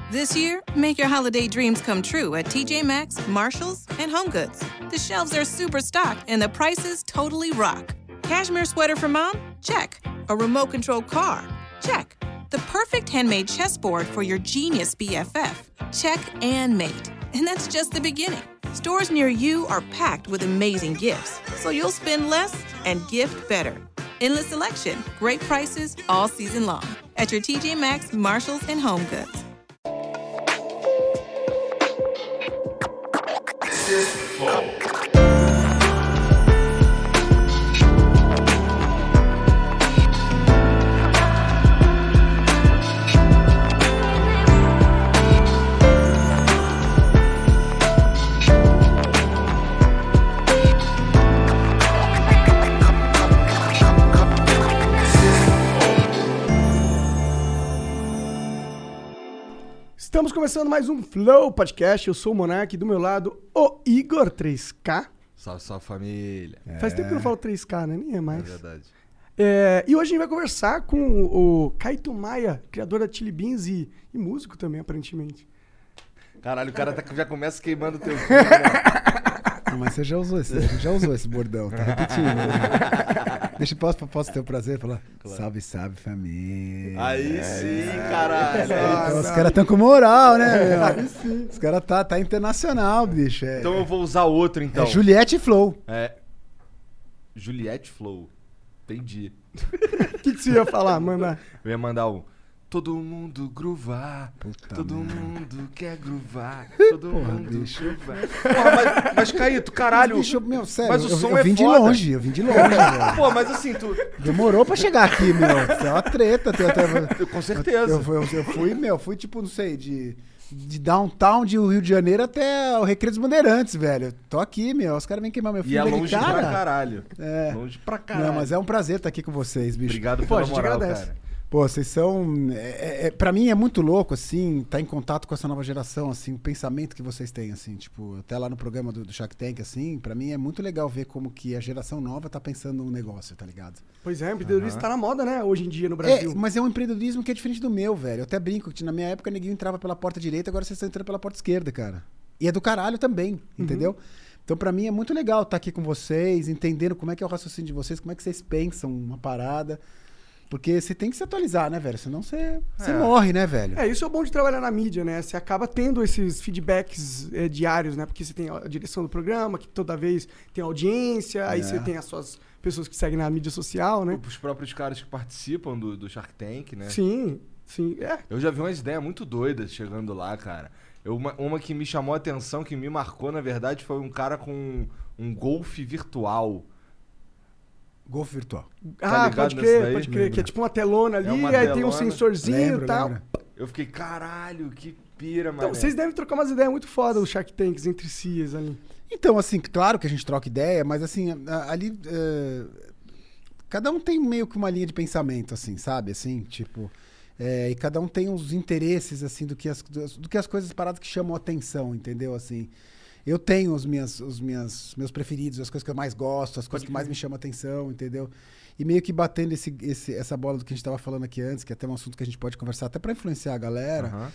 This year, make your holiday dreams come true at TJ Maxx, Marshalls, and HomeGoods. The shelves are super stocked and the prices totally rock. Cashmere sweater for mom? Check. A remote control car? Check. The perfect handmade chessboard for your genius BFF? Check and mate. And that's just the beginning. Stores near you are packed with amazing gifts, so you'll spend less and gift better. Endless selection, great prices all season long at your TJ Maxx, Marshalls, and HomeGoods. Estamos começando mais um Flow Podcast. Eu sou o Monark, do meu lado, o Igor 3K. Salve, salve família. Faz tempo que eu não falo 3K, né? Nem é mais. É verdade. E hoje a gente vai conversar com o Kaito Maia, criador da Chili Beans e músico também, aparentemente. Caralho, o cara já começa queimando o teu filho, né? Mas você já usou esse bordão, tá repetindo. Né? Posso ter o prazer de falar? Claro. Salve, salve, família. Aí sim, caralho. Então, os caras estão com moral, né, meu? Aí sim. Os caras tá internacional, bicho. Então eu vou usar outro, então. É Juliette Flow. Juliette Flow. Entendi. O que você ia falar, manda? Eu ia mandar um... Todo mundo groovar, Puta todo merda. mundo quer groovar, todo Porra, mundo bicho. groovar. Porra, mas Caíto, caralho. Bicho, meu, sério, mas o som eu é vim de foda. longe, velho. Pô, mas assim, tu... Demorou pra chegar aqui, meu. Isso é uma treta. Com certeza. Eu fui tipo, não sei, de downtown de Rio de Janeiro até o Recreio dos Bandeirantes, velho. Tô aqui, meu. Os caras vêm queimar meu filho. E é longe cara. pra caralho. É. Longe pra caralho. Não, mas é um prazer estar aqui com vocês, bicho. Obrigado Pô, a pela gente moral, agradece. cara. Pô, vocês são... pra mim é muito louco, assim, estar em contato com essa nova geração, assim, o pensamento que vocês têm, assim, tipo, até lá no programa do Shark Tank, assim, pra mim é muito legal ver como que a geração nova tá pensando no negócio, tá ligado? Pois é, o empreendedorismo tá na moda, né, hoje em dia no Brasil. Mas é um empreendedorismo que é diferente do meu, velho. Eu até brinco que na minha época ninguém entrava pela porta direita, agora vocês estão entrando pela porta esquerda, cara. E é do caralho também, entendeu? Então, pra mim, é muito legal estar aqui com vocês, entendendo como é que é o raciocínio de vocês, como é que vocês pensam uma parada. Porque você tem que se atualizar, né, velho? Senão você morre, né, velho? Isso é o bom de trabalhar na mídia, né? Você acaba tendo esses feedbacks diários, né? Porque você tem a direção do programa, que toda vez tem audiência, aí você tem as suas pessoas que seguem na mídia social, né? Os próprios caras que participam do Shark Tank, né? Sim. Eu já vi umas ideias muito doidas chegando lá, cara. Uma que me chamou a atenção, que me marcou, na verdade, foi um cara com um golfe virtual. Golfe virtual. Pode crer, que é tipo uma telona ali, aí tem um sensorzinho e tal. Lembro. Eu fiquei, caralho, que pira, mano. Então, vocês devem trocar umas ideias muito foda, os Shark Tanks entre si ali. Então, assim, claro que a gente troca ideia, mas assim, ali... cada um tem meio que uma linha de pensamento, assim, sabe? Assim, tipo... e cada um tem os interesses, assim, do que as coisas paradas que chamam a atenção, entendeu? Assim... Eu tenho os meus preferidos, as coisas que eu mais gosto, as coisas que mais me chamam a atenção, entendeu? E meio que batendo essa bola do que a gente tava falando aqui antes, que é até um assunto que a gente pode conversar até pra influenciar a galera.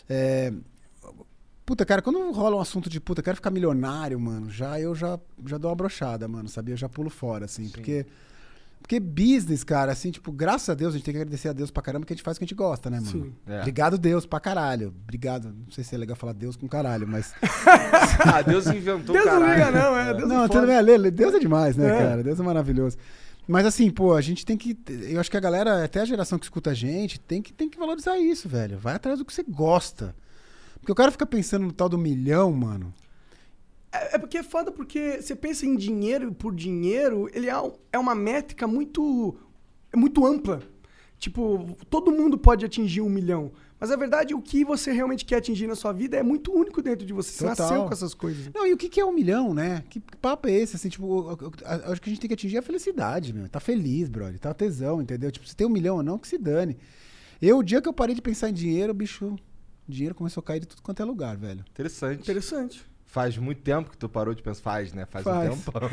Puta, cara, quando rola um assunto de puta, quero ficar milionário, mano, eu já dou uma brochada, mano, sabia? Eu já pulo fora, assim, porque business, cara, assim, tipo, graças a Deus, a gente tem que agradecer a Deus pra caramba que a gente faz o que a gente gosta, né, mano? Sim. Obrigado, Deus, pra caralho. Obrigado. Não sei se é legal falar Deus com caralho, mas... Deus inventou Deus caralho. não liga, não, Deus não, tudo bem, Deus é demais, né, cara? Deus é maravilhoso. Mas assim, pô, a gente tem que... Eu acho que a galera, até a geração que escuta a gente, tem que valorizar isso, velho. Vai atrás do que você gosta. Porque o cara fica pensando no tal do milhão, mano... É porque é foda, porque você pensa em dinheiro por dinheiro, ele é uma métrica muito ampla. Tipo, todo mundo pode atingir 1 milhão. Mas, na verdade, o que você realmente quer atingir na sua vida é muito único dentro de você. Você nasceu com essas coisas. Não, e o que é 1 milhão, né? Que papo é esse? Assim, tipo, acho que a gente tem que atingir a felicidade, meu. Tá feliz, brother. Tá tesão, entendeu? Tipo, se tem 1 milhão ou não, que se dane. O dia que eu parei de pensar em dinheiro, bicho... Dinheiro começou a cair de tudo quanto é lugar, velho. Interessante. Faz muito tempo que tu parou de pensar. Faz, né? Faz Faz. um tempão.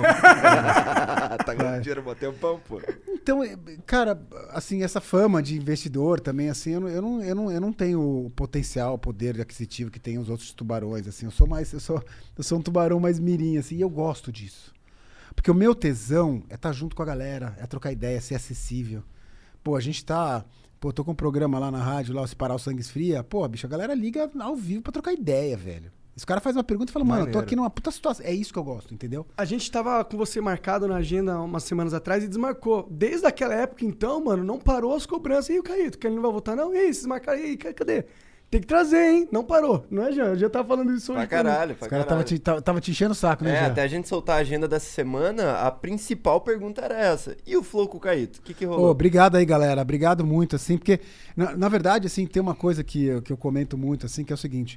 Tá ganhando dinheiro há um tempão, pô. Então, cara, assim, essa fama de investidor também, assim, eu não tenho o potencial, o poder aquisitivo que tem os outros tubarões, assim. Eu sou um tubarão mais mirim, assim, e eu gosto disso. Porque o meu tesão é estar junto com a galera, é trocar ideia, ser acessível. Pô, a gente tá... Pô, tô com um programa lá na rádio, lá, o Se Parar o Sangue Esfria. Pô, bicho, a galera liga ao vivo pra trocar ideia, velho. Esse cara faz uma pergunta e fala, mano, eu tô aqui numa puta situação. É isso que eu gosto, entendeu? A gente tava com você marcado na agenda umas semanas atrás e desmarcou. Desde aquela época, então, mano, não parou as cobranças. E aí, o Caíto, que ele não vai votar, não? E aí, vocês marcaram? E aí, cadê? Tem que trazer, hein? Não parou. Não é, Jean? Eu já tava falando isso hoje. Pra caralho, Os caras tava te enchendo o saco, né, Jean? até a gente soltar a agenda dessa semana, a principal pergunta era essa. E o flow com o Caíto? O que rolou? Obrigado aí, galera. Obrigado muito, assim, porque, na verdade, assim, tem uma coisa que eu comento muito, assim, que é o seguinte.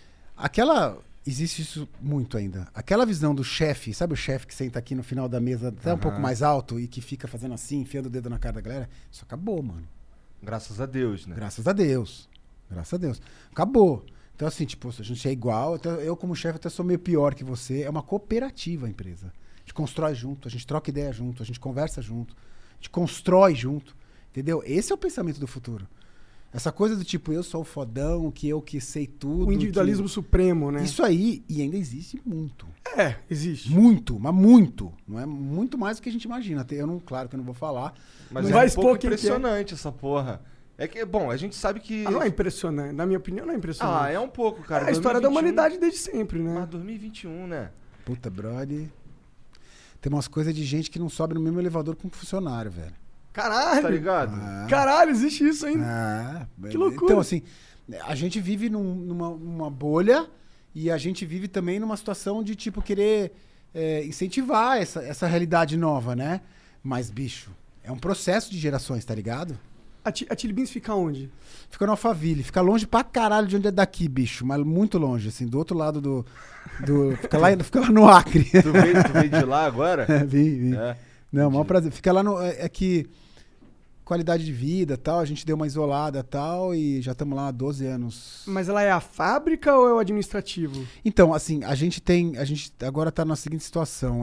Existe isso muito ainda. Aquela visão do chefe, sabe o chefe que senta aqui no final da mesa, até um pouco mais alto e que fica fazendo assim, enfiando o dedo na cara da galera? Isso acabou, mano. Graças a Deus, né? Graças a Deus. Graças a Deus. Acabou. Então, assim, tipo, a gente é igual. Eu, como chefe, até sou meio pior que você. É uma cooperativa a empresa. A gente constrói junto, a gente troca ideia junto, a gente conversa junto, a gente constrói junto. Entendeu? Esse é o pensamento do futuro. Essa coisa do tipo, eu sou o fodão, que eu que sei tudo. O individualismo supremo, né? Isso aí, e ainda existe muito. É, existe. Muito, mas muito. Não é muito mais do que a gente imagina. Claro que eu não vou falar. Mas Não é vai um expor pouco quem que é. impressionante essa porra. É que, bom, a gente sabe que... Não é impressionante. Na minha opinião, não é impressionante. Ah, é um pouco, cara. É a história da 2021, humanidade desde sempre, né? Mas 2021, né? Puta, brother. Tem umas coisas de gente que não sobe no mesmo elevador com um funcionário, velho. Caralho! Tá ligado? Caralho, existe isso ainda. Que loucura. Então, assim, a gente vive numa bolha e a gente vive também numa situação de, tipo, querer incentivar essa realidade nova, né? Mas, bicho, é um processo de gerações, tá ligado? A Chili Beans fica onde? Fica no Alphaville. Fica longe pra caralho de onde é daqui, bicho. Mas muito longe, assim, do outro lado do fica lá no Acre. Tu veio de lá agora? Vim. É. Não, maior prazer. Fica lá no... É que... Qualidade de vida e tal, a gente deu uma isolada e tal, e já estamos lá há 12 anos. Mas ela é a fábrica ou é o administrativo? Então, assim, a gente agora tá na seguinte situação,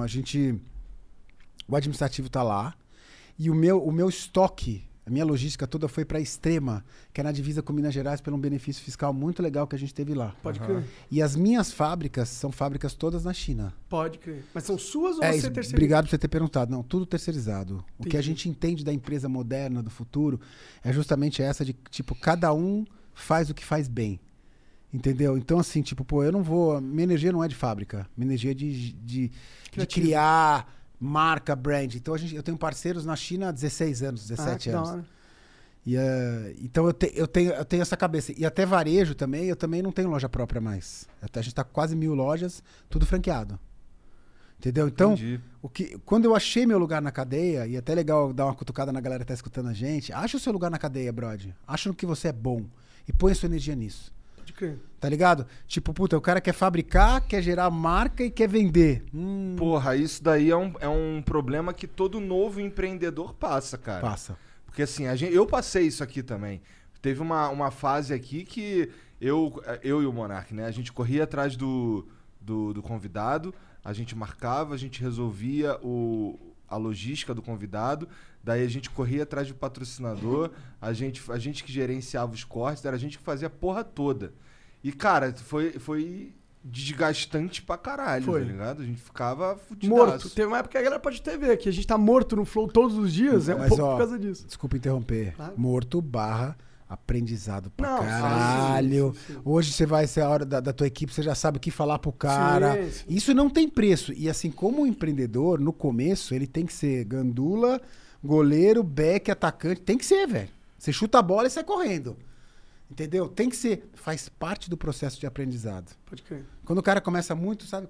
o administrativo tá lá, e o meu estoque, a minha logística toda foi pra Extrema, que é na divisa com Minas Gerais, pelo um benefício fiscal muito legal que a gente teve lá. Pode crer. E as minhas fábricas são fábricas todas na China. Pode crer. Mas são suas ou Isso, você terceiriza? obrigado por você ter perguntado. Não, tudo terceirizado. O que a Entendi. gente entende da empresa moderna, do futuro, é justamente essa de, tipo, cada um faz o que faz bem. Entendeu? Então, assim, tipo, pô, eu não vou... Minha energia não é de fábrica. Minha energia é de criar marca, brand. Então, eu tenho parceiros na China há 16 anos, 17 anos. Da hora. Então eu tenho essa cabeça. E até varejo também, eu também não tenho loja própria mais. A gente tá com quase 1000 lojas, tudo franqueado. Entendeu? Então, Entendi. quando eu achei meu lugar na cadeia, e até legal dar uma cutucada na galera que tá escutando a gente, acha o seu lugar na cadeia, brother. Acha no que você é bom. E põe a sua energia nisso. Pode crer. Tá ligado? Tipo, puta, o cara quer fabricar, quer gerar marca e quer vender. Porra, isso daí é um problema que todo novo empreendedor passa, cara. Passa. Porque assim, eu passei isso aqui também. Teve uma fase aqui que eu e o Monark, né? A gente corria atrás do convidado, a gente marcava, a gente resolvia a logística do convidado, daí a gente corria atrás do patrocinador, a gente que gerenciava os cortes, era a gente que fazia a porra toda. E, cara, foi desgastante pra caralho, Foi. tá ligado? A gente ficava fudidaço. Morto. Teve uma época que a galera pode até ver que a gente tá morto no Flow todos os dias, é um Mas, pouco ó, por causa disso. Desculpa interromper. Claro. Morto / aprendizado pra Não, caralho. sim. Hoje você vai ser a hora da tua equipe, você já sabe o que falar pro cara. Sim. Isso não tem preço. E assim, como empreendedor, no começo, ele tem que ser gandula, goleiro, back, atacante. Tem que ser, velho. Você chuta a bola e sai correndo. Entendeu? Tem que ser. Faz parte do processo de aprendizado. Pode crer. Quando o cara começa muito, sabe?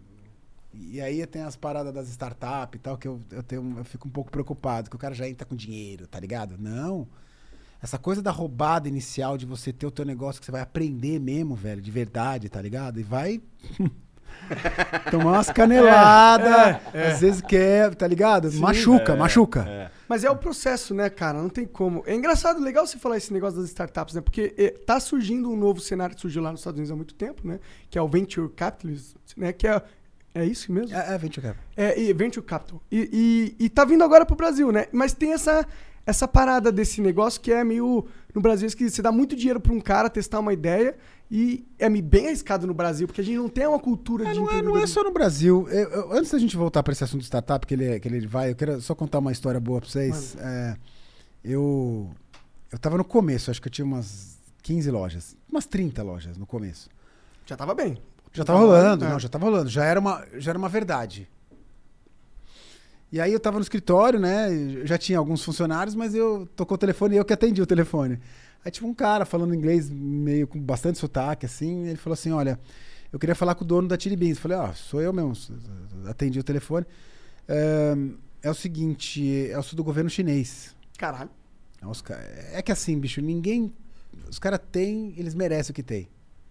E aí tem as paradas das startups e tal, que eu fico um pouco preocupado, que o cara já entra com dinheiro, tá ligado? Não. Essa coisa da roubada inicial de você ter o teu negócio que você vai aprender mesmo, velho, de verdade, tá ligado? E vai tomar umas caneladas, às vezes quer, tá ligado? Sim, machuca. Mas é o processo, né, cara? Não tem como. É engraçado, legal você falar esse negócio das startups, né? Porque tá surgindo um novo cenário que surgiu lá nos Estados Unidos há muito tempo, né? Que é o Venture Capitalist, né? Que é isso mesmo? É Venture Capital. Venture Capital. E tá vindo agora pro Brasil, né? Mas tem essa parada desse negócio que é meio... No Brasil, que você dá muito dinheiro pra um cara testar uma ideia e é bem arriscado no Brasil, porque a gente não tem uma cultura de empreendedorismo. Não é só no Brasil. Antes da gente voltar pra esse assunto de startup, que ele vai, eu quero só contar uma história boa pra vocês. Eu tava no começo, acho que eu tinha umas 15 lojas, umas 30 lojas no começo. Já tava bem. Já tava rolando, já tava rolando. Já era uma verdade. E aí eu tava no escritório, né? Já tinha alguns funcionários, mas tocou o telefone e eu que atendi o telefone. Aí tinha um cara falando inglês meio com bastante sotaque, assim. Ele falou assim, olha, eu queria falar com o dono da Chili Beans. Eu falei, sou eu mesmo. Atendi o telefone. É o seguinte, eu sou do governo chinês. Caralho. É que assim, bicho, os caras têm, eles merecem o que tem.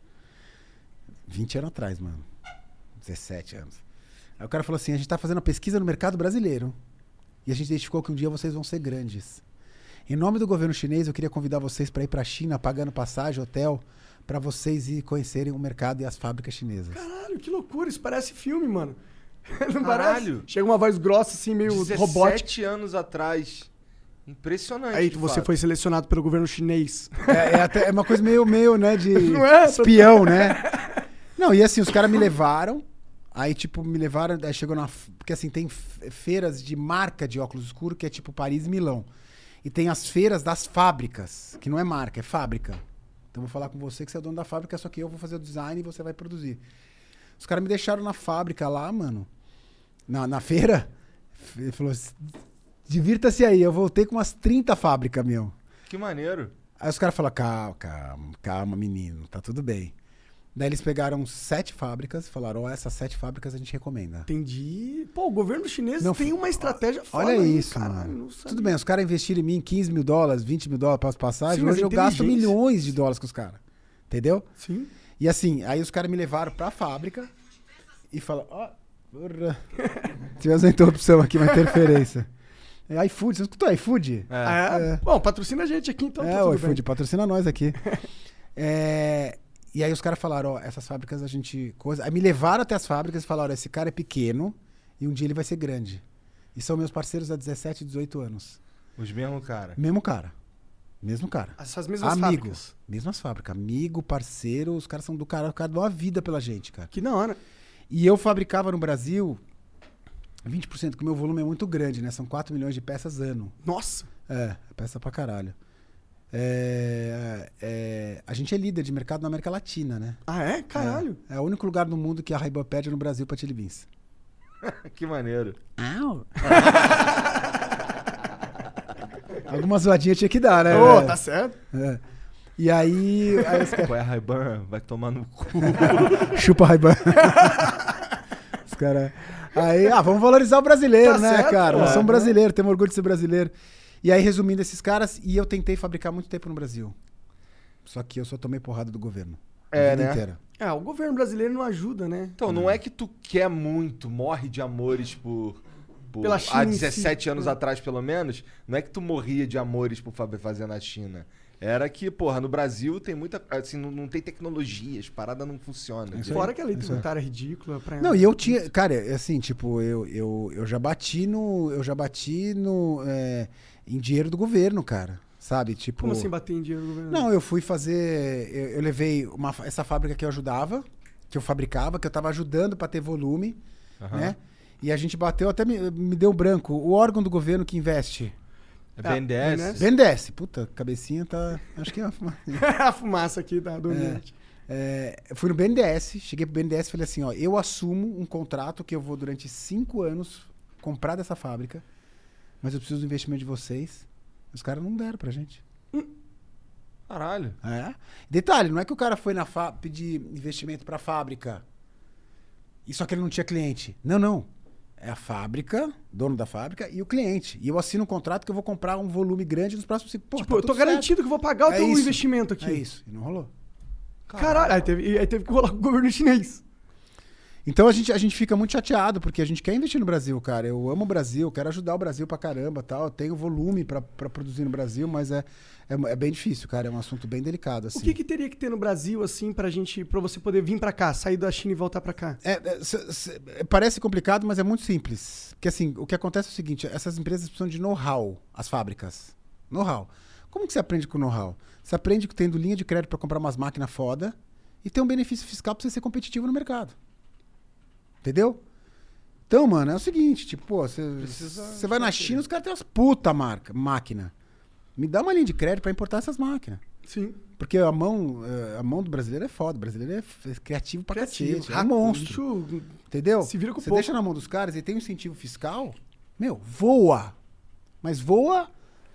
20 anos atrás, mano. 17 anos. Aí o cara falou assim, a gente tá fazendo uma pesquisa no mercado brasileiro e a gente identificou que um dia vocês vão ser grandes. Em nome do governo chinês, eu queria convidar vocês para ir pra China, pagando passagem, hotel, para vocês ir conhecerem o mercado e as fábricas chinesas. Caralho, que loucura, isso parece filme, mano. Não Caralho. parece? Chega uma voz grossa, assim, meio 17 robótica. anos atrás. Impressionante. Aí de você fato. foi selecionado pelo governo chinês. É uma coisa meio, né, de Não é? espião, né? Não, e assim, os caras me levaram, aí chegou porque assim, tem feiras de marca de óculos escuros, que é tipo Paris e Milão. E tem as feiras das fábricas, que não é marca, é fábrica. Então eu vou falar com você que você é dono da fábrica, só que eu vou fazer o design e você vai produzir. Os caras me deixaram na fábrica lá, mano, na feira. Ele falou, divirta-se aí, eu voltei com umas 30 fábricas, meu. Que maneiro. Aí os caras falaram, calma, menino, tá tudo bem. Daí eles pegaram 7 fábricas e falaram, essas 7 fábricas a gente recomenda. Entendi. Pô, o governo chinês Não, tem uma estratégia foda. Olha aí, isso, caralho, mano. não sabia. Tudo bem, os caras investiram em mim $15 mil, $20 mil para as passagens. Sim, mas hoje eu gasto inteligência. milhões de dólares com os caras. Entendeu? Sim. E assim, aí os caras me levaram pra fábrica e falaram, porra. Tivemos uma interrupção aqui, uma interferência. É iFood, você escutou iFood? Bom, patrocina a gente aqui, então tá O tudo iFood, bem. patrocina nós aqui. E aí os caras falaram, essas fábricas a gente... Aí me levaram até as fábricas e falaram, esse cara é pequeno e um dia ele vai ser grande. E são meus parceiros há 17, 18 anos. Os mesmos cara. Mesmo cara. Essas mesmas Amigo. fábricas. Mesmas fábricas. Amigo, parceiro, os caras são do cara, o cara dá uma vida pela gente, cara. Que da hora. E eu fabricava no Brasil 20%, porque o meu volume é muito grande, né? São 4 milhões de peças ano. Nossa. É peça pra caralho. A gente é líder de mercado na América Latina, né? Ah, é? Caralho. É o único lugar no mundo que a Ray-Ban pede no Brasil pra Chili Beans. Que maneiro. Alguma zoadinha tinha que dar, né? Ô, tá certo. É. E aí os caras... Qual é a Ray-Ban? Vai tomar no cu. Chupa Ray-Ban. Os caras... Aí, vamos valorizar o brasileiro, Tá né, certo, cara? pô. Nós somos brasileiros, temos orgulho de ser brasileiro. E aí, resumindo esses caras, e eu tentei fabricar muito tempo no Brasil. Só que eu só tomei porrada do governo. A vida né? inteira. O governo brasileiro não ajuda, né? Então, não é que tu quer muito, morre de amores por Pela China há em si. 17 anos atrás, pelo menos, não é que tu morria de amores por fazer na China. Era que, porra, no Brasil tem muita... Assim, não tem tecnologia, as paradas não funcionam. Fora que a lei tributária é ridícula. Não, e eu tinha... Cara, assim, tipo, eu já bati em dinheiro do governo, cara. Sabe? Tipo... Como assim bater em dinheiro do governo? Não, eu fui fazer... Eu levei essa fábrica que eu ajudava, que eu fabricava, que eu tava ajudando pra ter volume, né? E a gente bateu, até me deu branco. O órgão do governo que investe... É BNDES? BNDES. Puta, cabecinha tá... Acho que é A fumaça aqui do ambiente. eu fui no BNDES, cheguei pro BNDES e falei assim, eu assumo um contrato que eu vou durante 5 anos comprar dessa fábrica, mas eu preciso do investimento de vocês. Os caras não deram pra gente. Caralho. Detalhe, não é que o cara foi pedir investimento pra fábrica e só que ele não tinha cliente. Não. É a fábrica, dono da fábrica e o cliente. E eu assino um contrato que eu vou comprar um volume grande nos próximos 5... Tipo, eu tô garantido que eu vou pagar o teu isso. investimento aqui. É isso. E não rolou. Caralho. Aí teve que rolar com o governo chinês. Então a gente fica muito chateado, porque a gente quer investir no Brasil, cara. Eu amo o Brasil, quero ajudar o Brasil pra caramba, tal. Eu tenho volume pra produzir no Brasil, mas é bem difícil, cara. É um assunto bem delicado, assim. O que teria que ter no Brasil, assim, pra você poder vir pra cá, sair da China e voltar pra cá? Parece complicado, mas é muito simples. Porque, assim, o que acontece é o seguinte, essas empresas precisam de know-how, as fábricas. Know-how. Como que você aprende com know-how? Você aprende tendo linha de crédito pra comprar umas máquinas foda e ter um benefício fiscal pra você ser competitivo no mercado. Entendeu? Então, mano, é o seguinte, tipo, pô, você vai na China, os caras têm umas puta máquina. Me dá uma linha de crédito pra importar essas máquinas. Sim. Porque a mão do brasileiro é foda. O brasileiro é criativo pra cacete. É um monstro. Entendeu? Se vira com Você pouco. deixa na mão dos caras e tem um incentivo fiscal, meu, voa. Mas voa.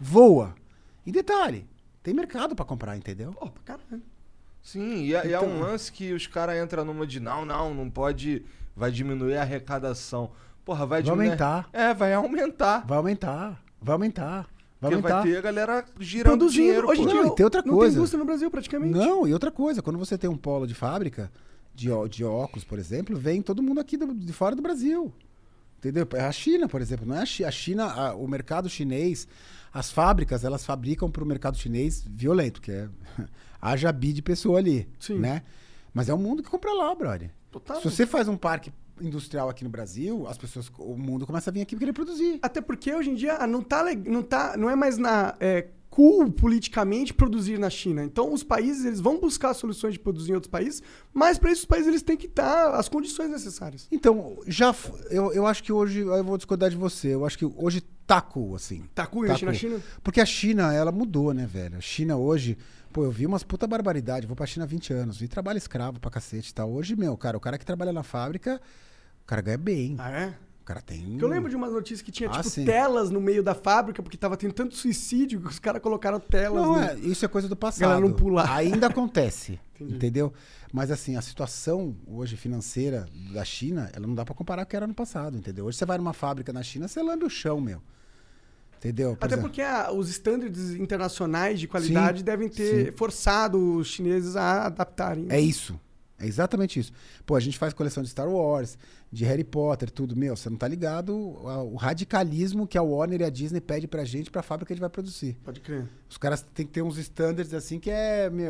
E detalhe, tem mercado pra comprar, entendeu? Pô, pra caralho. Sim, e é um lance que os caras entram numa de não pode, vai diminuir a arrecadação. Porra, vai diminuir. aumentar. Vai aumentar. Vai aumentar. Porque vai ter a galera girando Produzindo. dinheiro, Hoje em pô. dia Não, e tem outra não coisa. tem indústria no Brasil, praticamente. Não, e outra coisa, quando você tem um polo de fábrica de óculos, por exemplo, vem todo mundo aqui de fora do Brasil. Entendeu? É a China, por exemplo. Não é a China, o mercado chinês, as fábricas, elas fabricam para o mercado chinês violento, que é haja bi de pessoa ali, Sim. né? Mas é o mundo que compra lá, brother. Total. Se você faz um parque industrial aqui no Brasil, o mundo começa a vir aqui querer produzir. Até porque hoje em dia não é mais cool politicamente produzir na China. Então os países eles vão buscar soluções de produzir em outros países, mas para esses países eles têm que dar as condições necessárias. Então, eu acho que hoje, eu vou discordar de você, eu acho que hoje tá cool, assim. Tá cool investir na China? Porque a China, ela mudou, né, velho? A China hoje, pô, eu vi umas puta barbaridade, vou pra China há 20 anos, vi trabalho escravo pra cacete e tal. Hoje, meu, cara, o cara que trabalha na fábrica, o cara ganha bem. Ah, é? O cara tem... Porque eu lembro de umas notícias que tinha, Sim. telas no meio da fábrica, porque tava tendo tanto suicídio que os caras colocaram telas. Não, isso é coisa do passado. Galera não pular. Ainda acontece, entendeu? Mas assim, a situação hoje financeira da China, ela não dá pra comparar com o que era no passado, entendeu? Hoje você vai numa fábrica na China, você lambe o chão, meu. Entendeu? Até porque os estándares internacionais de qualidade devem ter forçado os chineses a adaptarem. É isso. É exatamente isso. Pô, a gente faz coleção de Star Wars, de Harry Potter, tudo. Meu, você não tá ligado o radicalismo que a Warner e a Disney pede pra gente pra fábrica que a gente vai produzir. Pode crer. Os caras têm que ter uns standards assim que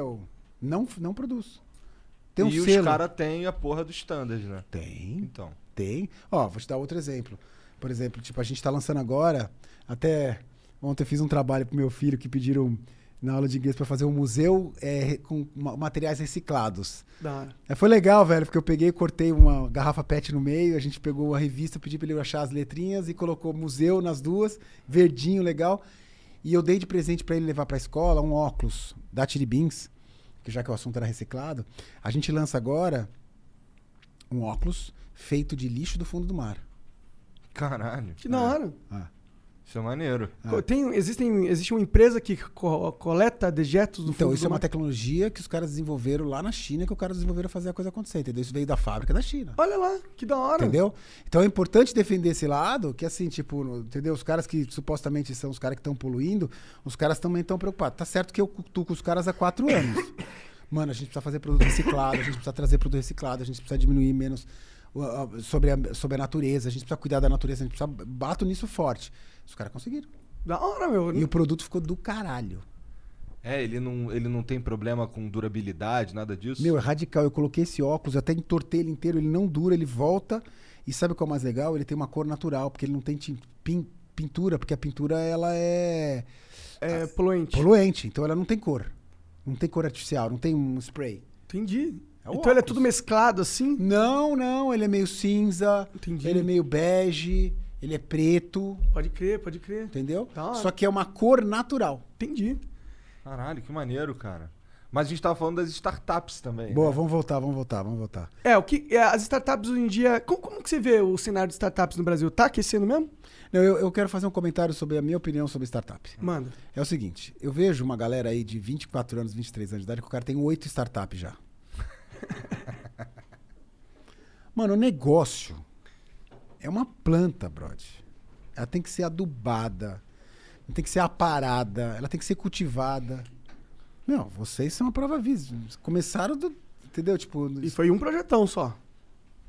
não produz. Tem um e selo. os caras têm a porra do standard, né? Tem. Então. Tem. Ó, vou te dar outro exemplo. Por exemplo, tipo, a gente tá lançando agora, até ontem eu fiz um trabalho pro meu filho que pediram na aula de inglês pra fazer um museu com materiais reciclados. Foi legal, velho, porque eu peguei, cortei uma garrafa PET no meio, a gente pegou a revista, pedi pra ele achar as letrinhas e colocou museu nas duas, verdinho, legal. E eu dei de presente pra ele levar pra escola um óculos da Tiribins, que já que o assunto era reciclado. A gente lança agora um óculos feito de lixo do fundo do mar. Caralho. Que da hora. Isso é maneiro. Existe uma empresa que coleta dejetos do fundo Então, isso do é mar? uma tecnologia que os caras desenvolveram lá na China, que os caras desenvolveram fazer a coisa acontecer, entendeu? Isso veio da fábrica da China. Olha lá, que da hora. Entendeu? Então é importante defender esse lado, que assim, tipo, entendeu? Os caras que supostamente são os caras que estão poluindo, os caras também estão preocupados. Tá certo que eu cutuco os caras há 4 anos. Mano, a gente precisa fazer produto reciclado, a gente precisa trazer produto reciclado, a gente precisa diminuir menos sobre a natureza, a gente precisa cuidar da natureza, a gente precisa... Bato nisso forte. Os caras conseguiram. Da hora, meu. E o produto ficou do caralho. Ele não tem problema com durabilidade, nada disso? Meu, é radical. Eu coloquei esse óculos, eu até entortei ele inteiro, ele não dura, ele volta. E sabe qual é o mais legal? Ele tem uma cor natural, porque ele não tem pintura, porque a pintura, ela é... poluente. Poluente, então ela não tem cor. Não tem cor artificial, não tem um spray. Entendi. É o Então ele é óculos. tudo mesclado assim? Não, ele é meio cinza, Entendi. ele é meio bege, ele é preto, Pode crer. entendeu? Da hora. Só que é uma cor natural. Entendi. Caralho, que maneiro, cara. Mas a gente tava falando das startups também. Boa, né? vamos voltar. As startups hoje em dia... Como que você vê o cenário de startups no Brasil? Tá aquecendo mesmo? Não, eu quero fazer um comentário sobre a minha opinião sobre startup. Manda. É o seguinte, eu vejo uma galera aí de 24 anos, 23 anos de idade, que o cara tem 8 startups já. Mano, o negócio é uma planta, brother. Ela tem que ser adubada, tem que ser aparada, ela tem que ser cultivada. Não, vocês são a prova viva. Começaram do... Entendeu? Tipo... E foi um projetão só.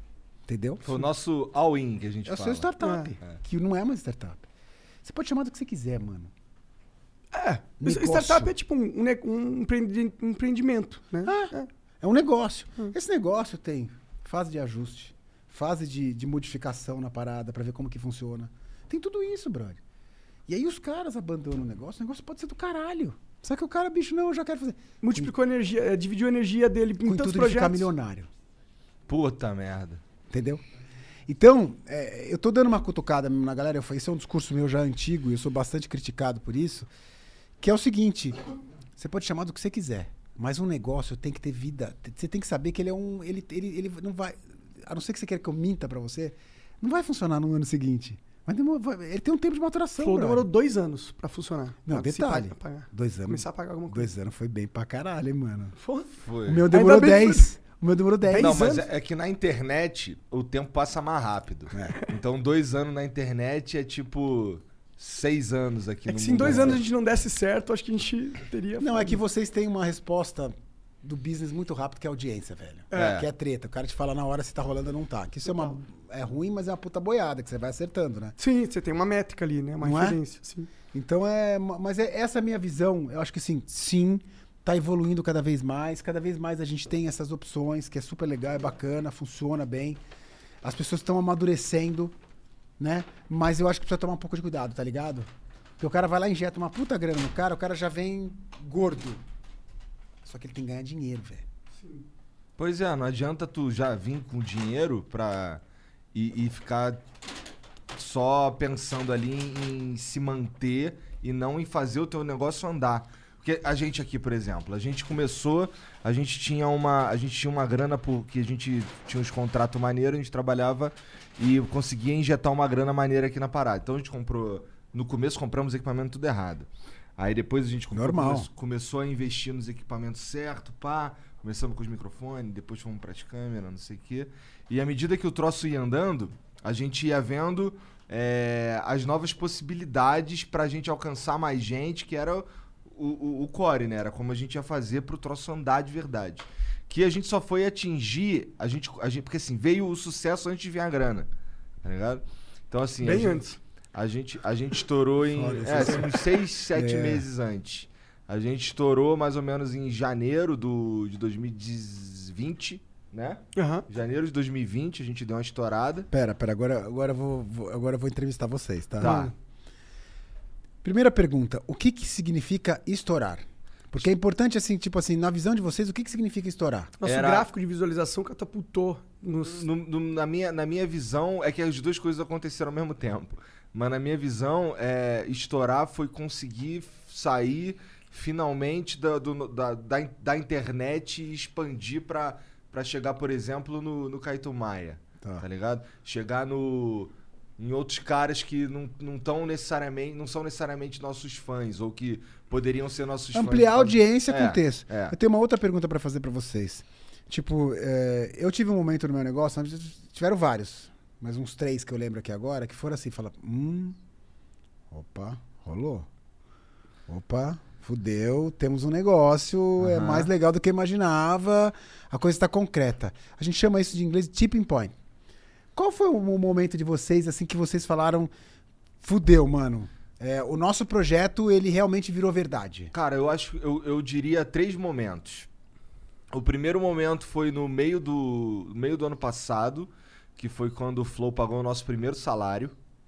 Entendeu? Foi o nosso all-in que a gente É o fala. seu startup, É. que não é uma startup. Você pode chamar do que você quiser, mano. Negócio. Startup é tipo um empreendimento, né? É um negócio. Esse negócio tem fase de ajuste, fase de modificação na parada pra ver como que funciona. Tem tudo isso, brother. E aí os caras abandonam o negócio pode ser do caralho. Só que o cara, bicho, não, eu já quero fazer. Multiplicou a energia, dividiu a energia dele Com em o tantos intuito de ficar projetos. milionário. Puta merda. Entendeu? Então, eu tô dando uma cutucada mesmo na galera. Esse é um discurso meu já antigo e eu sou bastante criticado por isso. Que é o seguinte: você pode chamar do que você quiser, mas um negócio tem que ter vida. Você tem que saber que ele é um. Ele não vai. A não ser que você queira que eu minta pra você, não vai funcionar no ano seguinte. Ele tem um tempo de maturação. Flow brother. demorou 2 anos pra funcionar. Não, Pra se detalhe. pagar. 2 anos. Começar a pagar alguma coisa. 2 anos foi bem pra caralho, hein, mano. Porra. Foi. O meu demorou Ainda bem que 10. O meu demorou 10. Não, mas anos? é que na internet o tempo passa mais rápido. Então 2 anos na internet é tipo 6 anos aqui É no que se em mundo 2 real. anos a gente não desse certo, acho que a gente teria... Não, é que vocês têm uma resposta do business muito rápido, que é audiência, velho. É. Que é treta. O cara te fala na hora se tá rolando ou não tá. Que isso é ruim, mas é uma puta boiada, que você vai acertando, né? Sim, você tem uma métrica ali, né? Uma Não é? referência. Sim. Então mas essa é a minha visão. Eu acho que sim, tá evoluindo cada vez mais a gente tem essas opções, que é super legal, é bacana, funciona bem. As pessoas estão amadurecendo, né? Mas eu acho que precisa tomar um pouco de cuidado, tá ligado? Porque o cara vai lá e injeta uma puta grana no cara, o cara já vem gordo. Só que ele tem que ganhar dinheiro, velho. Pois é, não adianta tu já vir com dinheiro e ficar só pensando ali em se manter e não em fazer o teu negócio andar. Porque a gente aqui, por exemplo, a gente começou, a gente tinha uma grana porque a gente tinha uns contratos maneiros, a gente trabalhava e conseguia injetar uma grana maneira aqui na parada. Então a gente comprou, no começo compramos equipamento tudo errado. Aí depois a gente começou a investir nos equipamentos certos, pá. Começamos com os microfones, depois fomos para as câmeras, não sei o quê. E à medida que o troço ia andando, a gente ia vendo as novas possibilidades pra gente alcançar mais gente, que era o core, né? Era como a gente ia fazer pro troço andar de verdade. Que a gente só foi atingir, porque assim, veio o sucesso antes de vir a grana, tá ligado? Então assim... Bem antes. A gente estourou em uns 6, 7 meses antes. A gente estourou mais ou menos em janeiro de 2020, né? Aham. Janeiro de 2020 a gente deu uma estourada. Pera, agora eu vou entrevistar vocês, tá? Tá. Primeira pergunta, o que significa estourar? Porque é importante, assim, tipo assim, na visão de vocês, o que significa estourar? Nosso gráfico de visualização catapultou nos... Na minha visão, é que as duas coisas aconteceram ao mesmo tempo. Mas na minha visão, estourar foi conseguir sair finalmente da internet e expandir pra chegar, por exemplo, no Caetano Maia. Tá ligado? Chegar em outros caras que não são necessariamente nossos fãs, ou que poderiam ser nossos fãs. Ampliar a audiência com É, texto. é. Eu tenho uma outra pergunta pra fazer pra vocês. Tipo, eu tive um momento no meu negócio, tiveram vários, mas uns 3 que eu lembro aqui agora, que foram assim, fala, opa, rolou. Opa, fudeu, temos um negócio, é mais legal do que eu imaginava, a coisa está concreta. A gente chama isso de inglês de tipping point. Qual foi o momento de vocês, assim, que vocês falaram, fudeu, mano? O nosso projeto, ele realmente virou verdade. Cara, eu diria 3 momentos. O primeiro momento foi no meio do ano passado, que foi quando o Flow pagou o nosso primeiro salário.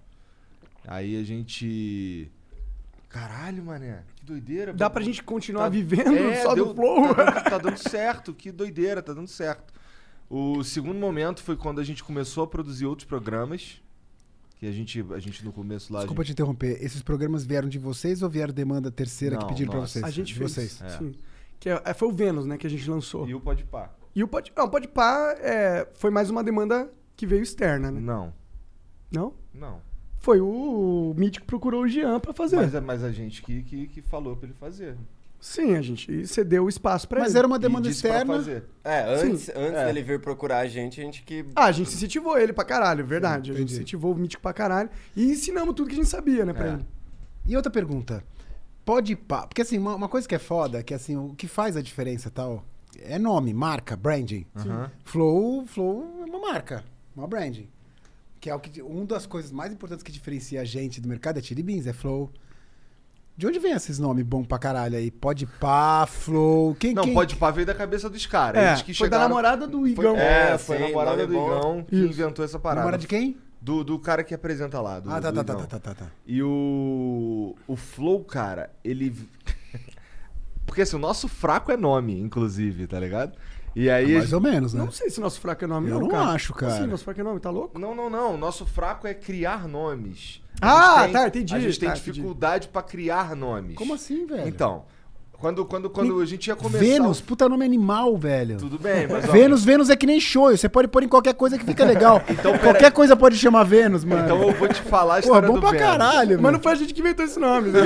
Aí a gente... Caralho, mané, que doideira. Dá pra gente continuar vivendo só do Flow? Tá dando certo, que doideira, tá dando certo. O segundo momento foi quando a gente começou a produzir outros programas. Que a gente no começo lá... Desculpa te interromper, esses programas vieram de vocês ou vieram demanda terceira que Não, pediram pra nossa. vocês? A gente de fez. vocês. Sim. Que foi o Vênus, né, que a gente lançou. E o Podpah. E o Podpah foi mais uma demanda que veio externa, né? Não. Não? Foi o Mítico que procurou o Jean pra fazer. Mas a gente que falou pra ele fazer. Sim, a gente cedeu o espaço pra ele. Mas era uma E demanda disse pra externa. fazer. Antes dele vir procurar a gente que... A gente incentivou ele pra caralho, verdade. A gente entendi. incentivou o Mítico pra caralho e ensinamos tudo que a gente sabia, né, pra ele. E outra pergunta. Podpah, porque assim, uma coisa que é foda, que assim, o que faz a diferença tal, é nome, marca, branding. Aham. Flow é uma marca. Uma branding. Que é uma das coisas mais importantes que diferencia a gente do mercado é Chili Beans, é Flow. De onde vem esses nomes bons pra caralho aí? Pode pá, Flow... Pode pá veio da cabeça dos caras. Eles que foi chegaram... da namorada do Igão. Foi a sim, namorada do nome bom. Igão que inventou essa parada. Namorada de quem? Do cara que apresenta lá. Do Igão. Tá. E o Flow, cara, ele... Porque assim, o nosso fraco é nome, inclusive, tá ligado? E aí... Mais ou menos, né? Não sei se nosso fraco é nome, Eu não acho, cara. Assim, nosso fraco é nome, tá louco? Não. Nosso fraco é criar nomes. Entendi. A gente tem dificuldade pra criar nomes. Como assim, velho? Então, quando a gente ia começar... Vênus, puta nome animal, velho. Tudo bem, mas... ó, Vênus é que nem show. Você pode pôr em qualquer coisa que fica legal. Então, qualquer coisa pode chamar Vênus, mano. Então eu vou te falar a Pô, história bom do pra Vênus. caralho, Mas mano. não foi a gente que inventou esse nome. E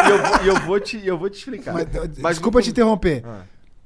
eu vou te explicar. Mas Desculpa te interromper. Ah.